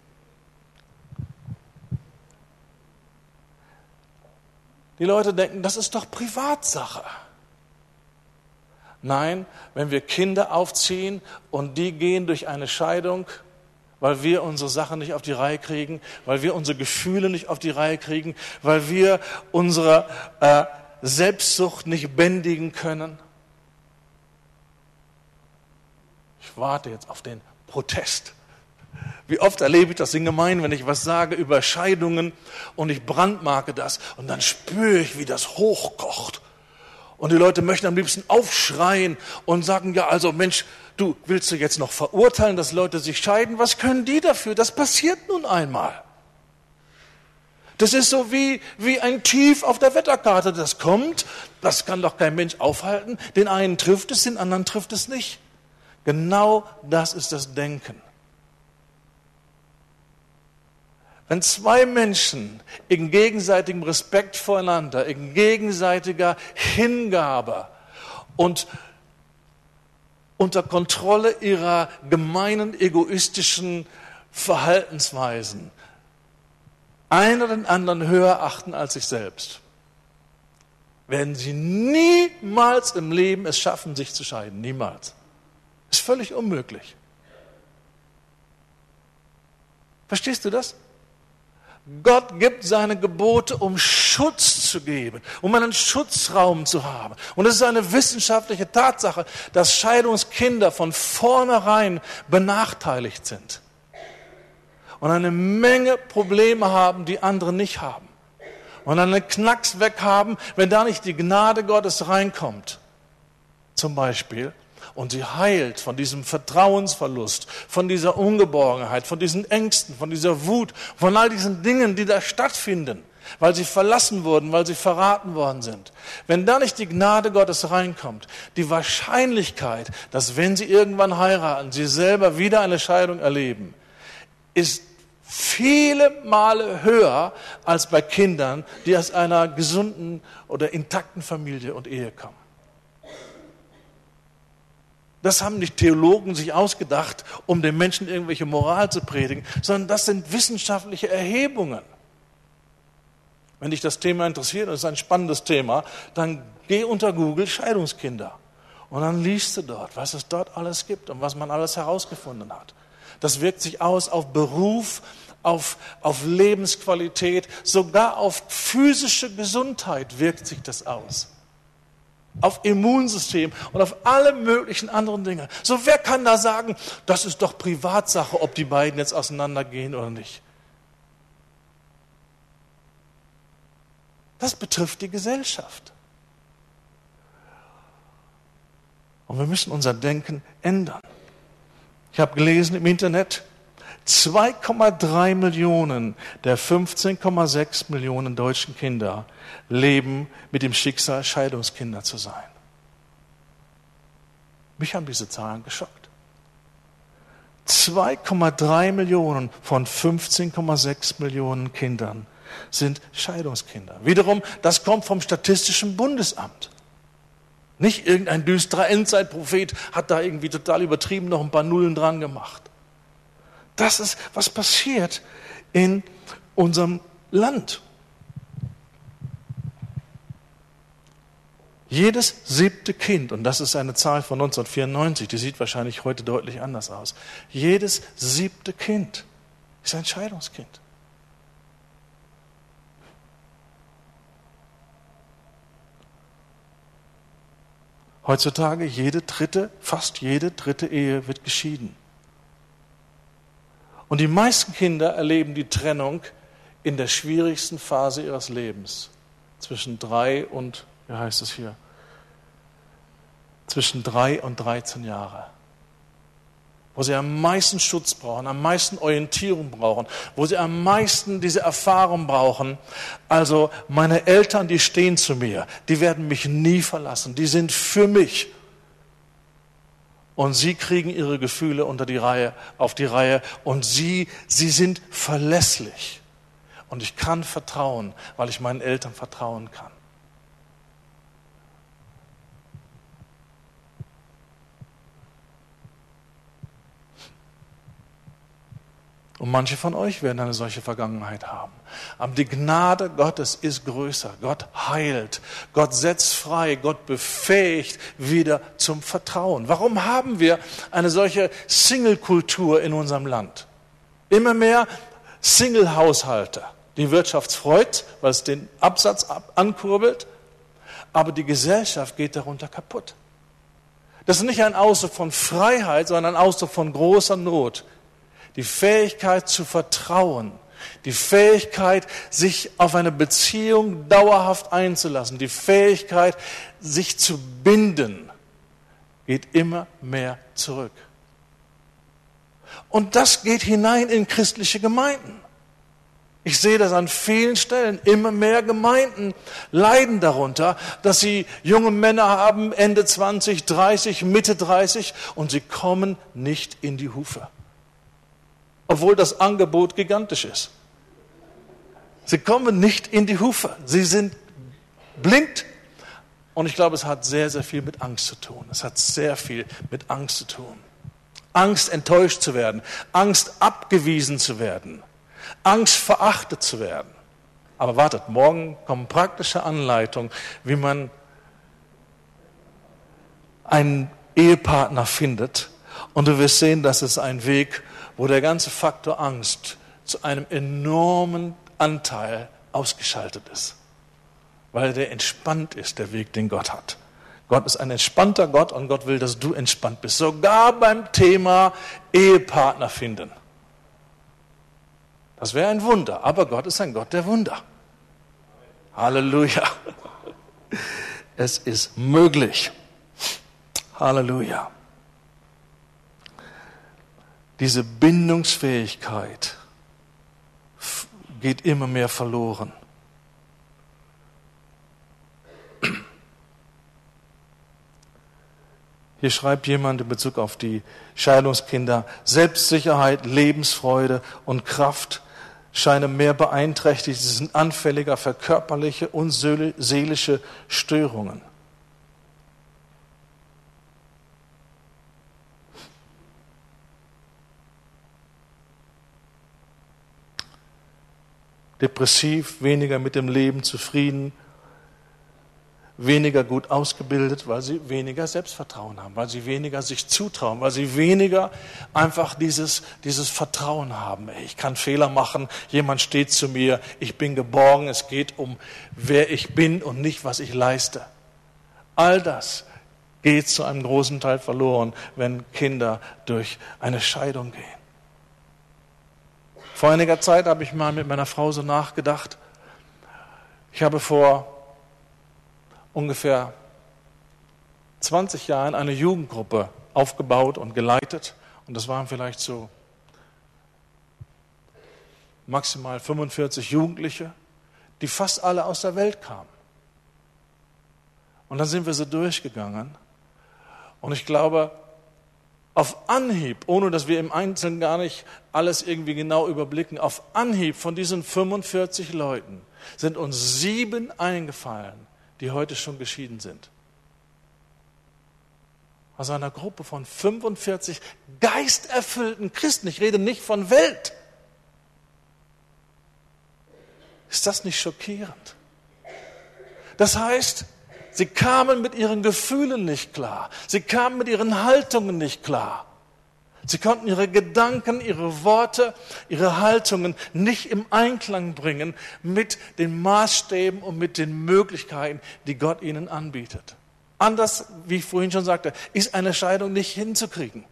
Speaker 2: Die Leute denken, das ist doch Privatsache. Nein, wenn wir Kinder aufziehen und die gehen durch eine Scheidung, weil wir unsere Sachen nicht auf die Reihe kriegen, weil wir unsere Gefühle nicht auf die Reihe kriegen, weil wir unsere äh, Selbstsucht nicht bändigen können. Ich warte jetzt auf den Protest. Wie oft erlebe ich das in Gemeinden, wenn ich was sage über Scheidungen und ich brandmarke das und dann spüre ich, wie das hochkocht. Und die Leute möchten am liebsten aufschreien und sagen, ja also Mensch, du willst du jetzt noch verurteilen, dass Leute sich scheiden? Was können die dafür? Das passiert nun einmal. Das ist so wie, wie ein Tief auf der Wetterkarte, das kommt, das kann doch kein Mensch aufhalten. Den einen trifft es, den anderen trifft es nicht. Genau das ist das Denken. Wenn zwei Menschen in gegenseitigem Respekt voreinander, in gegenseitiger Hingabe und unter Kontrolle ihrer gemeinen, egoistischen Verhaltensweisen einer den anderen höher achten als sich selbst, werden sie niemals im Leben es schaffen, sich zu scheiden. Niemals. Ist völlig unmöglich. Verstehst du das? Gott gibt seine Gebote, um Schutz zu geben, um einen Schutzraum zu haben. Und es ist eine wissenschaftliche Tatsache, dass Scheidungskinder von vornherein benachteiligt sind und eine Menge Probleme haben, die andere nicht haben. Und einen Knacks weg haben, wenn da nicht die Gnade Gottes reinkommt. Zum Beispiel. Und sie heilt von diesem Vertrauensverlust, von dieser Ungeborgenheit, von diesen Ängsten, von dieser Wut, von all diesen Dingen, die da stattfinden, weil sie verlassen wurden, weil sie verraten worden sind. Wenn da nicht die Gnade Gottes reinkommt, die Wahrscheinlichkeit, dass wenn sie irgendwann heiraten, sie selber wieder eine Scheidung erleben, ist viele Male höher als bei Kindern, die aus einer gesunden oder intakten Familie und Ehe kommen. Das haben nicht Theologen sich ausgedacht, um den Menschen irgendwelche Moral zu predigen, sondern das sind wissenschaftliche Erhebungen. Wenn dich das Thema interessiert, das ist ein spannendes Thema, dann geh unter Google Scheidungskinder und dann liest du dort, was es dort alles gibt und was man alles herausgefunden hat. Das wirkt sich aus auf Beruf, auf, auf Lebensqualität, sogar auf physische Gesundheit wirkt sich das aus. Auf Immunsystem und auf alle möglichen anderen Dinge. So, wer kann da sagen, das ist doch Privatsache, ob die beiden jetzt auseinandergehen oder nicht? Das betrifft die Gesellschaft. Und wir müssen unser Denken ändern. Ich habe gelesen im Internet, zwei Komma drei Millionen der fünfzehn Komma sechs Millionen deutschen Kinder leben mit dem Schicksal, Scheidungskinder zu sein. Mich haben diese Zahlen geschockt. zwei Komma drei Millionen von fünfzehn Komma sechs Millionen Kindern sind Scheidungskinder. Wiederum, das kommt vom Statistischen Bundesamt. Nicht irgendein düsterer Endzeitprophet hat da irgendwie total übertrieben noch ein paar Nullen dran gemacht. Das ist, was passiert in unserem Land. Jedes siebte Kind, und das ist eine Zahl von neunzehnhundertvierundneunzig, die sieht wahrscheinlich heute deutlich anders aus. Jedes siebte Kind ist ein Scheidungskind. Heutzutage jede dritte, fast jede dritte Ehe wird geschieden. Und die meisten Kinder erleben die Trennung in der schwierigsten Phase ihres Lebens. Zwischen drei und, wie heißt es hier? Zwischen drei und dreizehn Jahre. Wo sie am meisten Schutz brauchen, am meisten Orientierung brauchen, wo sie am meisten diese Erfahrung brauchen. Also meine Eltern, die stehen zu mir, die werden mich nie verlassen, die sind für mich. Und sie kriegen ihre Gefühle unter die Reihe, auf die Reihe und sie, sie sind verlässlich. Und ich kann vertrauen, weil ich meinen Eltern vertrauen kann. Und manche von euch werden eine solche Vergangenheit haben. Aber die Gnade Gottes ist größer. Gott heilt, Gott setzt frei, Gott befähigt wieder zum Vertrauen. Warum haben wir eine solche Single-Kultur in unserem Land? Immer mehr Single-Haushalte. Die Wirtschaft freut, weil es den Absatz ankurbelt, aber die Gesellschaft geht darunter kaputt. Das ist nicht ein Ausdruck von Freiheit, sondern ein Ausdruck von großer Not. Die Fähigkeit zu vertrauen, die Fähigkeit, sich auf eine Beziehung dauerhaft einzulassen, die Fähigkeit, sich zu binden, geht immer mehr zurück. Und das geht hinein in christliche Gemeinden. Ich sehe das an vielen Stellen. Immer mehr Gemeinden leiden darunter, dass sie junge Männer haben, Ende zwanzig, dreißig, Mitte dreißig, und sie kommen nicht in die Hufe. Obwohl das Angebot gigantisch ist. Sie kommen nicht in die Hufe. Sie sind blind. Und ich glaube, es hat sehr, sehr viel mit Angst zu tun. Es hat sehr viel mit Angst zu tun. Angst, enttäuscht zu werden. Angst, abgewiesen zu werden. Angst, verachtet zu werden. Aber wartet, morgen kommen praktische Anleitungen, wie man einen Ehepartner findet. Und du wirst sehen, das ist ein Weg, wo der ganze Faktor Angst zu einem enormen Anteil ausgeschaltet ist. Weil der entspannt ist, der Weg, den Gott hat. Gott ist ein entspannter Gott und Gott will, dass du entspannt bist. Sogar beim Thema Ehepartner finden. Das wäre ein Wunder, aber Gott ist ein Gott der Wunder. Halleluja. Es ist möglich. Halleluja. Diese Bindungsfähigkeit geht immer mehr verloren. Hier schreibt jemand in Bezug auf die Scheidungskinder, Selbstsicherheit, Lebensfreude und Kraft scheinen mehr beeinträchtigt, sie sind anfälliger für körperliche und seelische Störungen. Depressiv, weniger mit dem Leben zufrieden, weniger gut ausgebildet, weil sie weniger Selbstvertrauen haben, weil sie weniger sich zutrauen, weil sie weniger einfach dieses, dieses Vertrauen haben. Ich kann Fehler machen, jemand steht zu mir, ich bin geborgen, es geht um, wer ich bin und nicht, was ich leiste. All das geht zu einem großen Teil verloren, wenn Kinder durch eine Scheidung gehen. Vor einiger Zeit habe ich mal mit meiner Frau so nachgedacht. Ich habe vor ungefähr zwanzig Jahren eine Jugendgruppe aufgebaut und geleitet. Und das waren vielleicht so maximal fünfundvierzig Jugendliche, die fast alle aus der Welt kamen. Und dann sind wir so durchgegangen. Und ich glaube, auf Anhieb, ohne dass wir im Einzelnen gar nicht alles irgendwie genau überblicken, auf Anhieb von diesen fünfundvierzig Leuten sind uns sieben eingefallen, die heute schon geschieden sind. Aus einer Gruppe von fünfundvierzig geisterfüllten Christen. Ich rede nicht von Welt. Ist das nicht schockierend? Das heißt, sie kamen mit ihren Gefühlen nicht klar. Sie kamen mit ihren Haltungen nicht klar. Sie konnten ihre Gedanken, ihre Worte, ihre Haltungen nicht im Einklang bringen mit den Maßstäben und mit den Möglichkeiten, die Gott ihnen anbietet. Anders, wie ich vorhin schon sagte, ist eine Scheidung nicht hinzukriegen.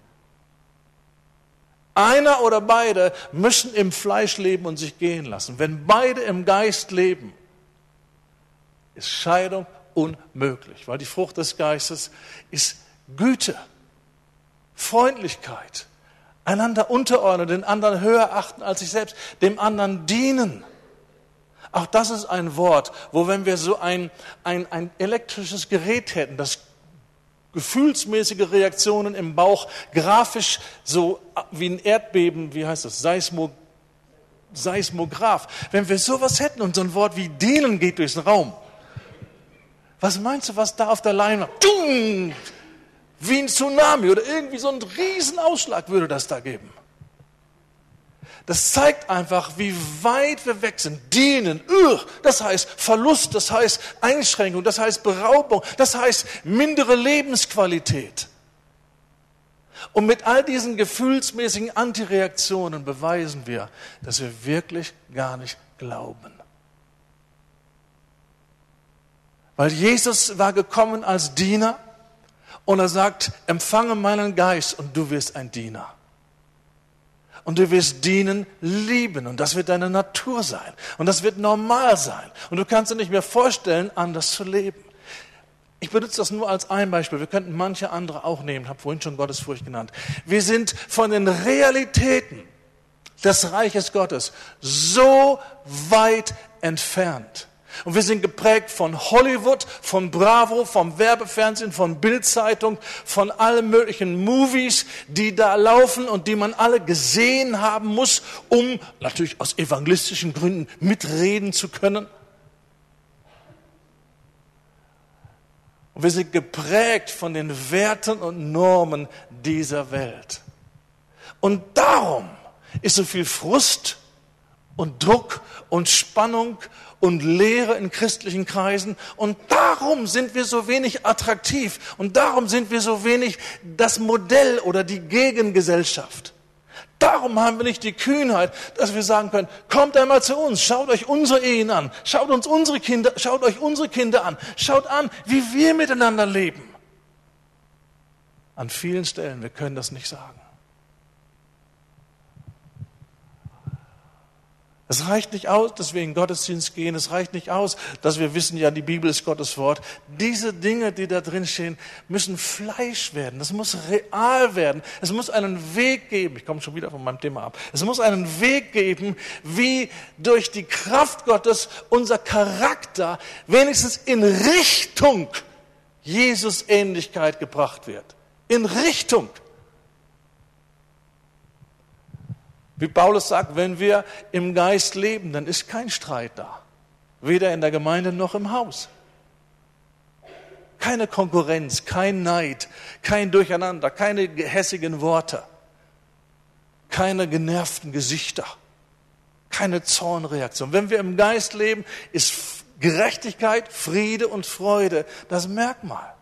Speaker 2: Einer oder beide müssen im Fleisch leben und sich gehen lassen. Wenn beide im Geist leben, ist Scheidung unmöglich, weil die Frucht des Geistes ist Güte, Freundlichkeit, einander unterordnen, den anderen höher achten als sich selbst, dem anderen dienen. Auch das ist ein Wort, wo wenn wir so ein, ein, ein elektrisches Gerät hätten, das gefühlsmäßige Reaktionen im Bauch grafisch so wie ein Erdbeben, wie heißt das, Seismo, Seismograph, wenn wir sowas hätten und so ein Wort wie dienen geht durch den Raum, was meinst du, was da auf der Leinwand, wie ein Tsunami oder irgendwie so einen riesen Ausschlag würde das da geben? Das zeigt einfach, wie weit wir weg sind. Dienen, das heißt Verlust, das heißt Einschränkung, das heißt Beraubung, das heißt mindere Lebensqualität. Und mit all diesen gefühlsmäßigen Antireaktionen beweisen wir, dass wir wirklich gar nicht glauben. Weil Jesus war gekommen als Diener und er sagt, empfange meinen Geist und du wirst ein Diener. Und du wirst dienen, lieben. Und das wird deine Natur sein. Und das wird normal sein. Und du kannst dir nicht mehr vorstellen, anders zu leben. Ich benutze das nur als ein Beispiel. Wir könnten manche andere auch nehmen. Ich habe vorhin schon Gottesfurcht genannt. Wir sind von den Realitäten des Reiches Gottes so weit entfernt. Und wir sind geprägt von Hollywood, von Bravo, vom Werbefernsehen, von Bild-Zeitung, von allen möglichen Movies, die da laufen und die man alle gesehen haben muss, um natürlich aus evangelistischen Gründen mitreden zu können. Und wir sind geprägt von den Werten und Normen dieser Welt. Und darum ist so viel Frust und Druck und Spannung und Lehre in christlichen Kreisen. Und darum sind wir so wenig attraktiv. Und darum sind wir so wenig das Modell oder die Gegengesellschaft. Darum haben wir nicht die Kühnheit, dass wir sagen können, kommt einmal zu uns, schaut euch unsere Ehen an, schaut uns unsere Kinder, schaut euch unsere Kinder an, schaut an, wie wir miteinander leben. An vielen Stellen, wir können das nicht sagen. Es reicht nicht aus, dass wir in den Gottesdienst gehen. Es reicht nicht aus, dass wir wissen, ja, die Bibel ist Gottes Wort. Diese Dinge, die da drin stehen, müssen Fleisch werden. Das muss real werden. Es muss einen Weg geben. Ich komme schon wieder von meinem Thema ab. Es muss einen Weg geben, wie durch die Kraft Gottes unser Charakter wenigstens in Richtung Jesus-Ähnlichkeit gebracht wird. In Richtung. Wie Paulus sagt, wenn wir im Geist leben, dann ist kein Streit da. Weder in der Gemeinde noch im Haus. Keine Konkurrenz, kein Neid, kein Durcheinander, keine gehässigen Worte, keine genervten Gesichter, keine Zornreaktion. Wenn wir im Geist leben, ist Gerechtigkeit, Friede und Freude das Merkmal.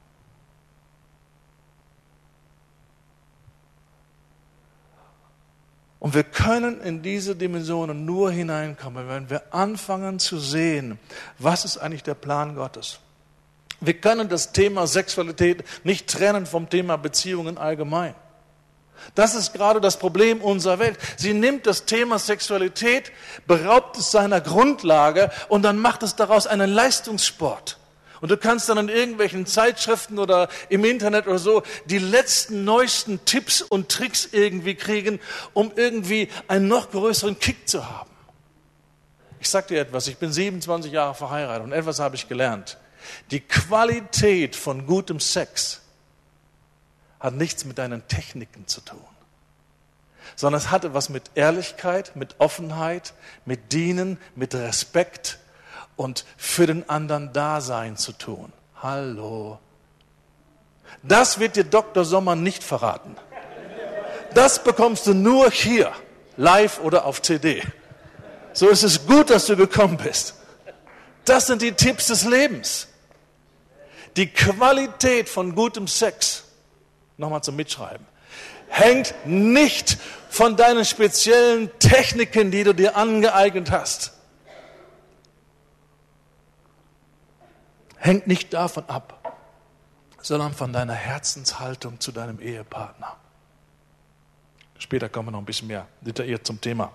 Speaker 2: Und wir können in diese Dimensionen nur hineinkommen, wenn wir anfangen zu sehen, was ist eigentlich der Plan Gottes. Wir können das Thema Sexualität nicht trennen vom Thema Beziehungen allgemein. Das ist gerade das Problem unserer Welt. Sie nimmt das Thema Sexualität, beraubt es seiner Grundlage und dann macht es daraus einen Leistungssport. Und du kannst dann in irgendwelchen Zeitschriften oder im Internet oder so die letzten, neuesten Tipps und Tricks irgendwie kriegen, um irgendwie einen noch größeren Kick zu haben. Ich sag dir etwas, ich bin siebenundzwanzig Jahre verheiratet und etwas habe ich gelernt. Die Qualität von gutem Sex hat nichts mit deinen Techniken zu tun, sondern es hatte was mit Ehrlichkeit, mit Offenheit, mit Dienen, mit Respekt und für den anderen Dasein zu tun. Hallo. Das wird dir Doktor Sommer nicht verraten. Das bekommst du nur hier, live oder auf C D. So ist es gut, dass du gekommen bist. Das sind die Tipps des Lebens. Die Qualität von gutem Sex, nochmal zum Mitschreiben, hängt nicht von deinen speziellen Techniken, die du dir angeeignet hast. Hängt nicht davon ab, sondern von deiner Herzenshaltung zu deinem Ehepartner. Später kommen wir noch ein bisschen mehr detailliert zum Thema.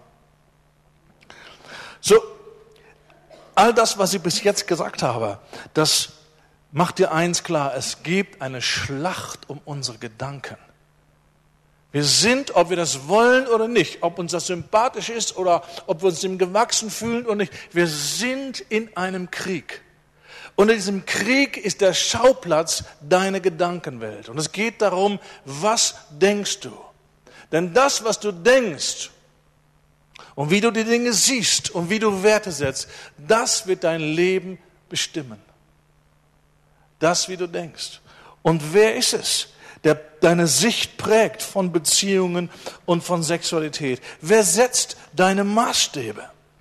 Speaker 2: So, all das, was ich bis jetzt gesagt habe, das macht dir eins klar, es gibt eine Schlacht um unsere Gedanken. Wir sind, ob wir das wollen oder nicht, ob uns das sympathisch ist oder ob wir uns dem gewachsen fühlen oder nicht, wir sind in einem Krieg. Und in diesem Krieg ist der Schauplatz deine Gedankenwelt. Und es geht darum, was denkst du? Denn das, was du denkst und wie du die Dinge siehst und wie du Werte setzt, das wird dein Leben bestimmen. Das, wie du denkst. Und wer ist es, der deine Sicht prägt von Beziehungen und von Sexualität? Wer setzt deine Maßstäbe?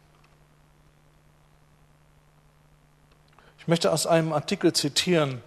Speaker 2: Ich möchte aus einem Artikel zitieren,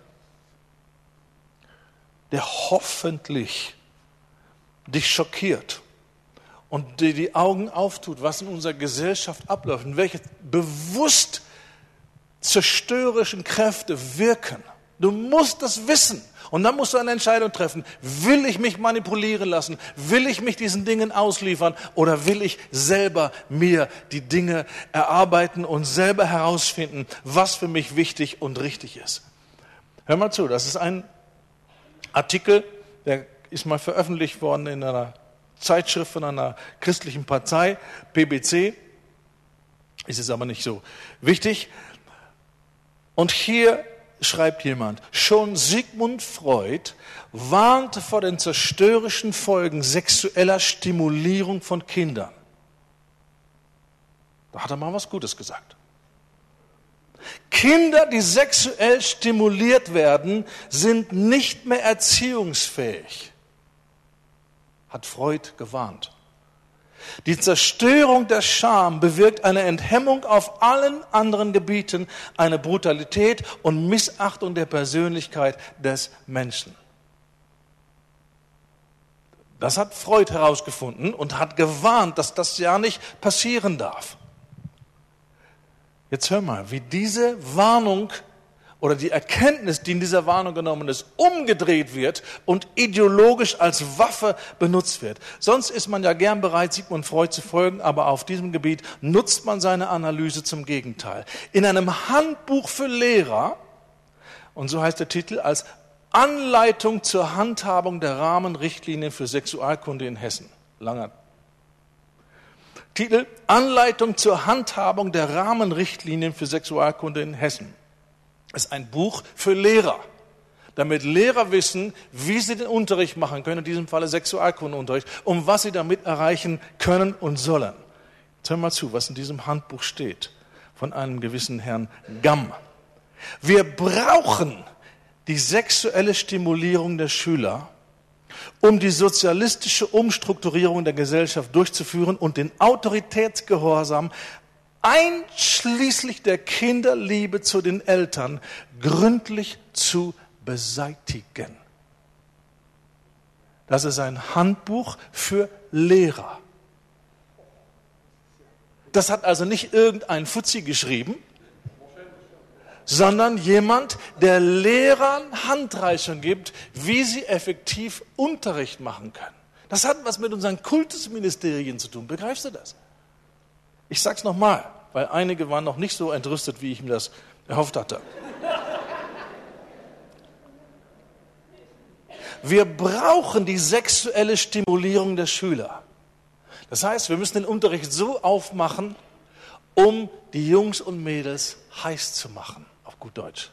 Speaker 2: der hoffentlich dich schockiert und dir die Augen auftut, was in unserer Gesellschaft abläuft und welche bewusst zerstörerischen Kräfte wirken. Du musst das wissen. Und dann musst du eine Entscheidung treffen. Will ich mich manipulieren lassen? Will ich mich diesen Dingen ausliefern? Oder will ich selber mir die Dinge erarbeiten und selber herausfinden, was für mich wichtig und richtig ist? Hör mal zu, das ist ein Artikel, der ist mal veröffentlicht worden in einer Zeitschrift von einer christlichen Partei, P B C. Ist es aber nicht so wichtig. Und hier schreibt jemand, schon Sigmund Freud warnte vor den zerstörerischen Folgen sexueller Stimulierung von Kindern. Da hat er mal was Gutes gesagt. Kinder, die sexuell stimuliert werden, sind nicht mehr erziehungsfähig, hat Freud gewarnt. Die Zerstörung der Scham bewirkt eine Enthemmung auf allen anderen Gebieten, eine Brutalität und Missachtung der Persönlichkeit des Menschen. Das hat Freud herausgefunden und hat gewarnt, dass das ja nicht passieren darf. Jetzt hör mal, wie diese Warnung oder die Erkenntnis, die in dieser Warnung genommen ist, umgedreht wird und ideologisch als Waffe benutzt wird. Sonst ist man ja gern bereit, Sigmund Freud zu folgen, aber auf diesem Gebiet nutzt man seine Analyse zum Gegenteil. In einem Handbuch für Lehrer, und so heißt der Titel, als Anleitung zur Handhabung der Rahmenrichtlinien für Sexualkunde in Hessen. Langer Titel, Anleitung zur Handhabung der Rahmenrichtlinien für Sexualkunde in Hessen. Das ist ein Buch für Lehrer, damit Lehrer wissen, wie sie den Unterricht machen können, in diesem Falle Sexualkundeunterricht, und was sie damit erreichen können und sollen. Jetzt hör mal zu, was in diesem Handbuch steht, von einem gewissen Herrn Gamm. Wir brauchen die sexuelle Stimulierung der Schüler, um die sozialistische Umstrukturierung der Gesellschaft durchzuführen und den Autoritätsgehorsam einschließlich der Kinderliebe zu den Eltern gründlich zu beseitigen. Das ist ein Handbuch für Lehrer. Das hat also nicht irgendein Fuzzi geschrieben, sondern jemand, der Lehrern Handreichung gibt, wie sie effektiv Unterricht machen können. Das hat was mit unseren Kultusministerien zu tun. Begreifst du das? Ich sag's nochmal, weil einige waren noch nicht so entrüstet, wie ich mir das erhofft hatte. wir brauchen die sexuelle Stimulierung der Schüler. Das heißt, wir müssen den Unterricht so aufmachen, um die Jungs und Mädels heiß zu machen, auf gut Deutsch.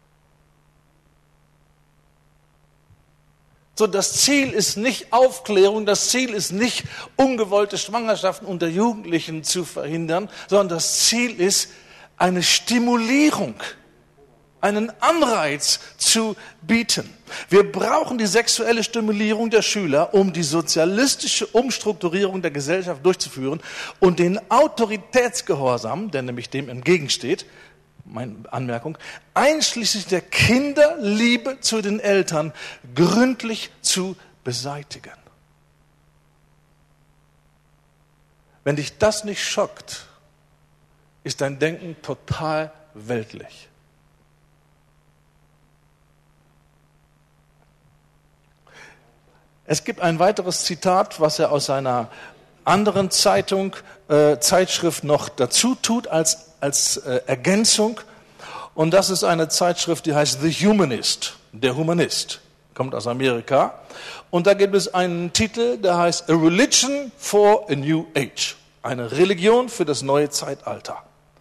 Speaker 2: So, das Ziel ist nicht Aufklärung, das Ziel ist nicht, ungewollte Schwangerschaften unter Jugendlichen zu verhindern, sondern das Ziel ist, eine Stimulierung, einen Anreiz zu bieten. Wir brauchen die sexuelle Stimulierung der Schüler, um die sozialistische Umstrukturierung der Gesellschaft durchzuführen und den Autoritätsgehorsam, der nämlich dem entgegensteht, meine Anmerkung, einschließlich der Kinderliebe zu den Eltern gründlich zu beseitigen. Wenn dich das nicht schockt, ist dein Denken total weltlich. Es gibt ein weiteres Zitat, was er aus einer anderen Zeitung, äh, Zeitschrift noch dazu tut als, als äh, Ergänzung. Und das ist eine Zeitschrift, die heißt The Humanist, der Humanist, kommt aus Amerika. Und da gibt es einen Titel, der heißt A Religion for a New Age, eine Religion für das neue Zeitalter.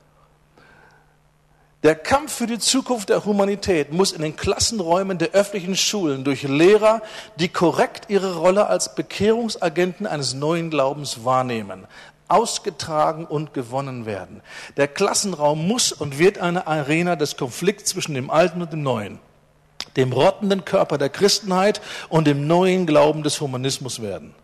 Speaker 2: Der Kampf für die Zukunft der Humanität muss in den Klassenräumen der öffentlichen Schulen durch Lehrer, die korrekt ihre Rolle als Bekehrungsagenten eines neuen Glaubens wahrnehmen, ausgetragen und gewonnen werden. Der Klassenraum muss und wird eine Arena des Konflikts zwischen dem Alten und dem Neuen, dem rottenden Körper der Christenheit und dem neuen Glauben des Humanismus werden.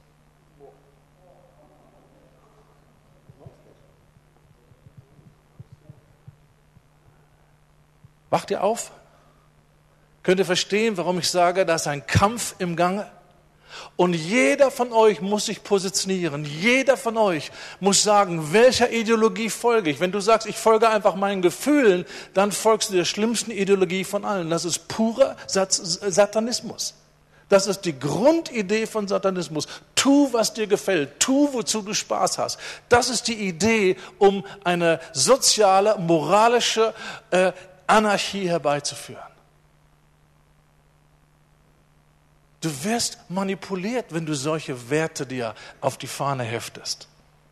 Speaker 2: Wacht ihr auf? Könnt ihr verstehen, warum ich sage, da ist ein Kampf im Gange? Und jeder von euch muss sich positionieren. Jeder von euch muss sagen, welcher Ideologie folge ich. Wenn du sagst, ich folge einfach meinen Gefühlen, dann folgst du der schlimmsten Ideologie von allen. Das ist purer Satanismus. Das ist die Grundidee von Satanismus. Tu, was dir gefällt. Tu, wozu du Spaß hast. Das ist die Idee, um eine soziale, moralische äh, Anarchie herbeizuführen. Du wirst manipuliert, wenn du solche Werte dir auf die Fahne heftest.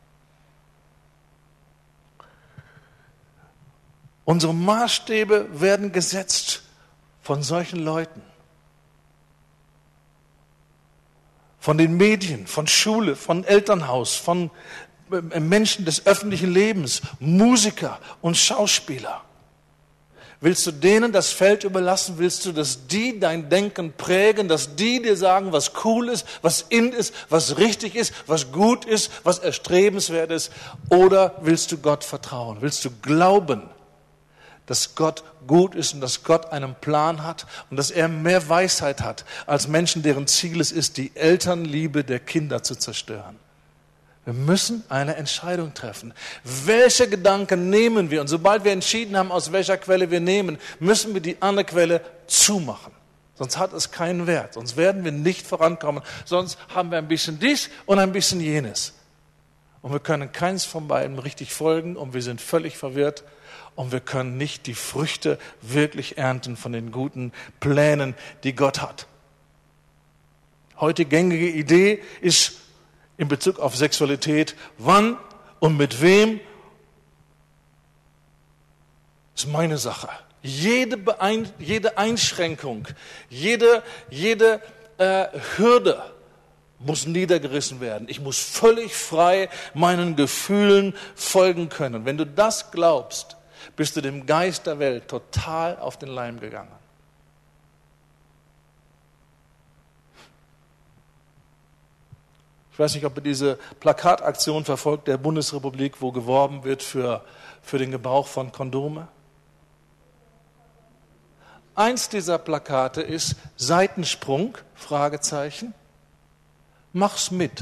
Speaker 2: Unsere Maßstäbe werden gesetzt von solchen Leuten. Von den Medien, von Schule, von Elternhaus, von Menschen des öffentlichen Lebens, Musiker und Schauspieler. Willst du denen das Feld überlassen? Willst du, dass die dein Denken prägen, dass die dir sagen, was cool ist, was in ist, was richtig ist, was gut ist, was erstrebenswert ist? Oder willst du Gott vertrauen? Willst du glauben, dass Gott gut ist und dass Gott einen Plan hat und dass er mehr Weisheit hat als Menschen, deren Ziel es ist, die Elternliebe der Kinder zu zerstören? Wir müssen eine Entscheidung treffen. Welche Gedanken nehmen wir? Und sobald wir entschieden haben, aus welcher Quelle wir nehmen, müssen wir die andere Quelle zumachen. Sonst hat es keinen Wert. Sonst werden wir nicht vorankommen. Sonst haben wir ein bisschen dies und ein bisschen jenes. Und wir können keins von beiden richtig folgen und wir sind völlig verwirrt. Und wir können nicht die Früchte wirklich ernten von den guten Plänen, die Gott hat. Heute gängige Idee ist, in Bezug auf Sexualität, wann und mit wem, ist meine Sache. Jede, Beein, jede Einschränkung, jede, jede äh, Hürde muss niedergerissen werden. Ich muss völlig frei meinen Gefühlen folgen können. Wenn du das glaubst, bist du dem Geist der Welt total auf den Leim gegangen. Ich weiß nicht, ob ihr diese Plakataktion verfolgt der Bundesrepublik, wo geworben wird für, für den Gebrauch von Kondome. Eins dieser Plakate ist Seitensprung, Fragezeichen, mach's mit.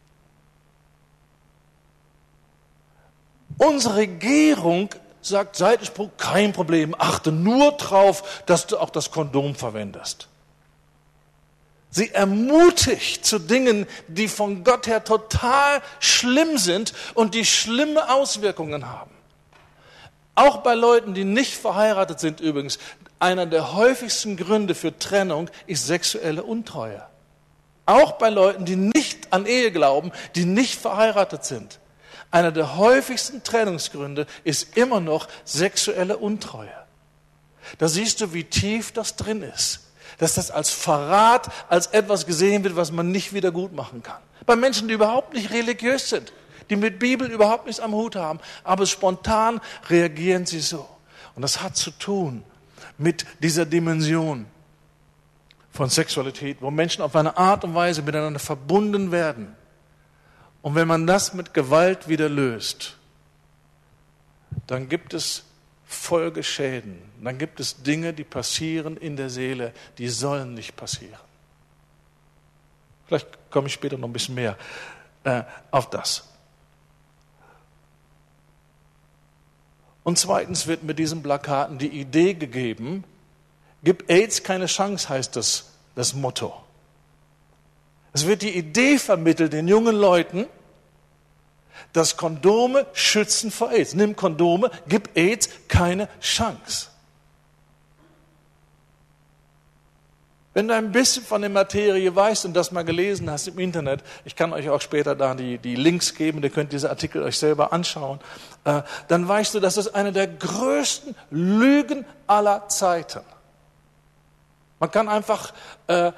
Speaker 2: Unsere Regierung sagt, Seitensprung, kein Problem, achte nur drauf, dass du auch das Kondom verwendest. Sie ermutigt zu Dingen, die von Gott her total schlimm sind und die schlimme Auswirkungen haben. Auch bei Leuten, die nicht verheiratet sind übrigens. einer der häufigsten Gründe für Trennung ist sexuelle Untreue. Auch bei Leuten, die nicht an Ehe glauben, die nicht verheiratet sind. Einer der häufigsten Trennungsgründe ist immer noch sexuelle Untreue. Da siehst du, wie tief das drin ist. Dass das als Verrat, als etwas gesehen wird, was man nicht wieder gut machen kann. Bei Menschen, die überhaupt nicht religiös sind, die mit Bibel überhaupt nichts am Hut haben, aber spontan reagieren sie so. Und das hat zu tun mit dieser Dimension von Sexualität, wo Menschen auf eine Art und Weise miteinander verbunden werden. Und wenn man das mit Gewalt wieder löst, dann gibt es Folgeschäden. Dann gibt es Dinge, die passieren in der Seele, die sollen nicht passieren. Vielleicht komme ich später noch ein bisschen mehr äh, auf das. Und zweitens wird mit diesen Plakaten die Idee gegeben, gib AIDS keine Chance, heißt das, das Motto. Es wird die Idee vermittelt den jungen Leuten, dass Kondome schützen vor AIDS. Nimm Kondome, gib AIDS keine Chance. Wenn du ein bisschen von der Materie weißt und das mal gelesen hast im Internet, ich kann euch auch später da die, die Links geben, ihr könnt diese Artikel euch selber anschauen, äh, dann weißt du, das ist eine der größten Lügen aller Zeiten. Man kann einfach äh,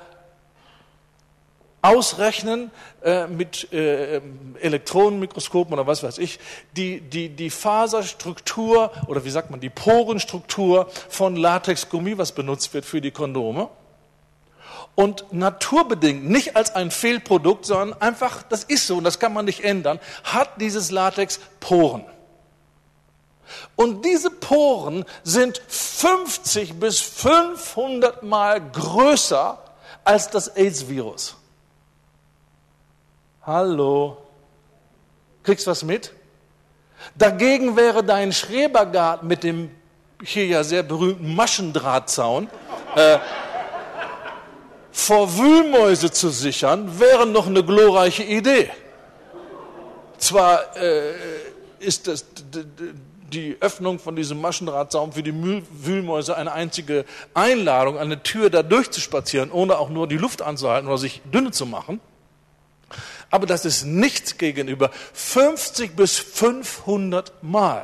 Speaker 2: ausrechnen äh, mit äh, Elektronenmikroskopen oder was weiß ich, die, die, die Faserstruktur oder wie sagt man, die Porenstruktur von Latexgummi, was benutzt wird für die Kondome. Und naturbedingt, nicht als ein Fehlprodukt, sondern einfach, das ist so und das kann man nicht ändern, hat dieses Latex Poren. Und diese Poren sind fünfzig bis fünfhundert Mal größer als das AIDS-Virus. Hallo? Kriegst du was mit? Dagegen wäre dein Schrebergarten mit dem hier ja sehr berühmten Maschendrahtzaun äh, vor Wühlmäuse zu sichern, wäre noch eine glorreiche Idee. Zwar äh, ist das, d- d- die Öffnung von diesem Maschendrahtzaun für die Mühl- Wühlmäuse eine einzige Einladung, eine Tür da durchzuspazieren, ohne auch nur die Luft anzuhalten oder sich dünne zu machen. Aber das ist nichts gegenüber fünfzig bis fünfhundert Mal.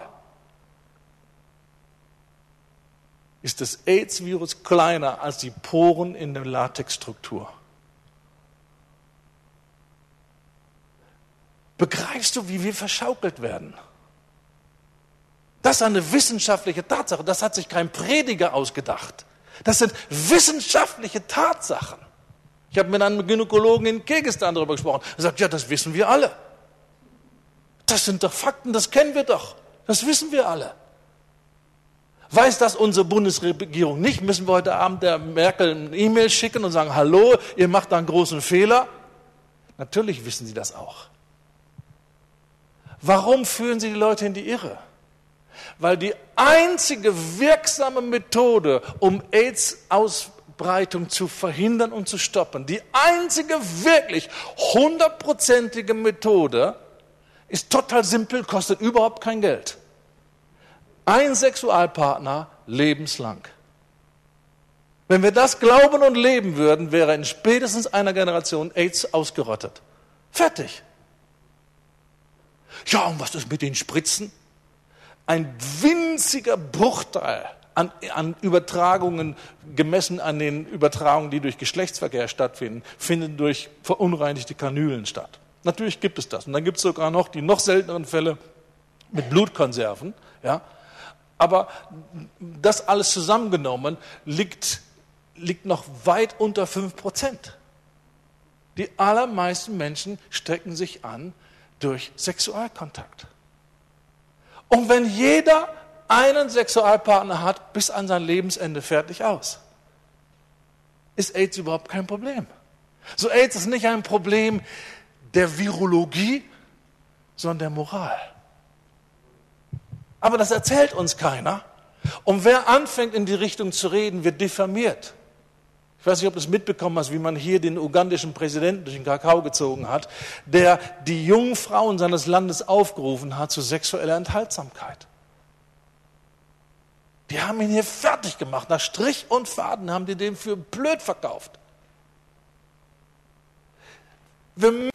Speaker 2: Ist das AIDS-Virus kleiner als die Poren in der Latexstruktur. Begreifst du, wie wir verschaukelt werden? Das ist eine wissenschaftliche Tatsache. Das hat sich kein Prediger ausgedacht. Das sind wissenschaftliche Tatsachen. Ich habe mit einem Gynäkologen in Kirgisistan darüber gesprochen. Er sagt, ja, das wissen wir alle. Das sind doch Fakten, das kennen wir doch. Das wissen wir alle. Weiß das unsere Bundesregierung nicht? Müssen wir heute Abend der Merkel eine E-Mail schicken und sagen, hallo, ihr macht da einen großen Fehler? Natürlich wissen sie das auch. Warum führen sie die Leute in die Irre? Weil die einzige wirksame Methode, um AIDS-Ausbreitung zu verhindern und zu stoppen, die einzige wirklich hundertprozentige Methode ist total simpel, kostet überhaupt kein Geld. Ein Sexualpartner lebenslang. Wenn wir das glauben und leben würden, wäre in spätestens einer Generation AIDS ausgerottet. Fertig. Ja, und was ist mit den Spritzen? Ein winziger Bruchteil an, an Übertragungen, gemessen an den Übertragungen, die durch Geschlechtsverkehr stattfinden, finden durch verunreinigte Kanülen statt. Natürlich gibt es das. Und dann gibt es sogar noch die noch selteneren Fälle mit Blutkonserven, ja. Aber das alles zusammengenommen liegt, liegt noch weit unter fünf Prozent. Die allermeisten Menschen stecken sich an durch Sexualkontakt. Und wenn jeder einen Sexualpartner hat, bis an sein Lebensende fertig aus, ist AIDS überhaupt kein Problem. So, AIDS ist nicht ein Problem der Virologie, sondern der Moral. Aber das erzählt uns keiner. Und wer anfängt, in die Richtung zu reden, wird diffamiert. Ich weiß nicht, ob du es mitbekommen hast, wie man hier den ugandischen Präsidenten durch den Kakao gezogen hat, der die jungen Frauen seines Landes aufgerufen hat zu sexueller Enthaltsamkeit. Die haben ihn hier fertig gemacht. Nach Strich und Faden haben die den für blöd verkauft. Wir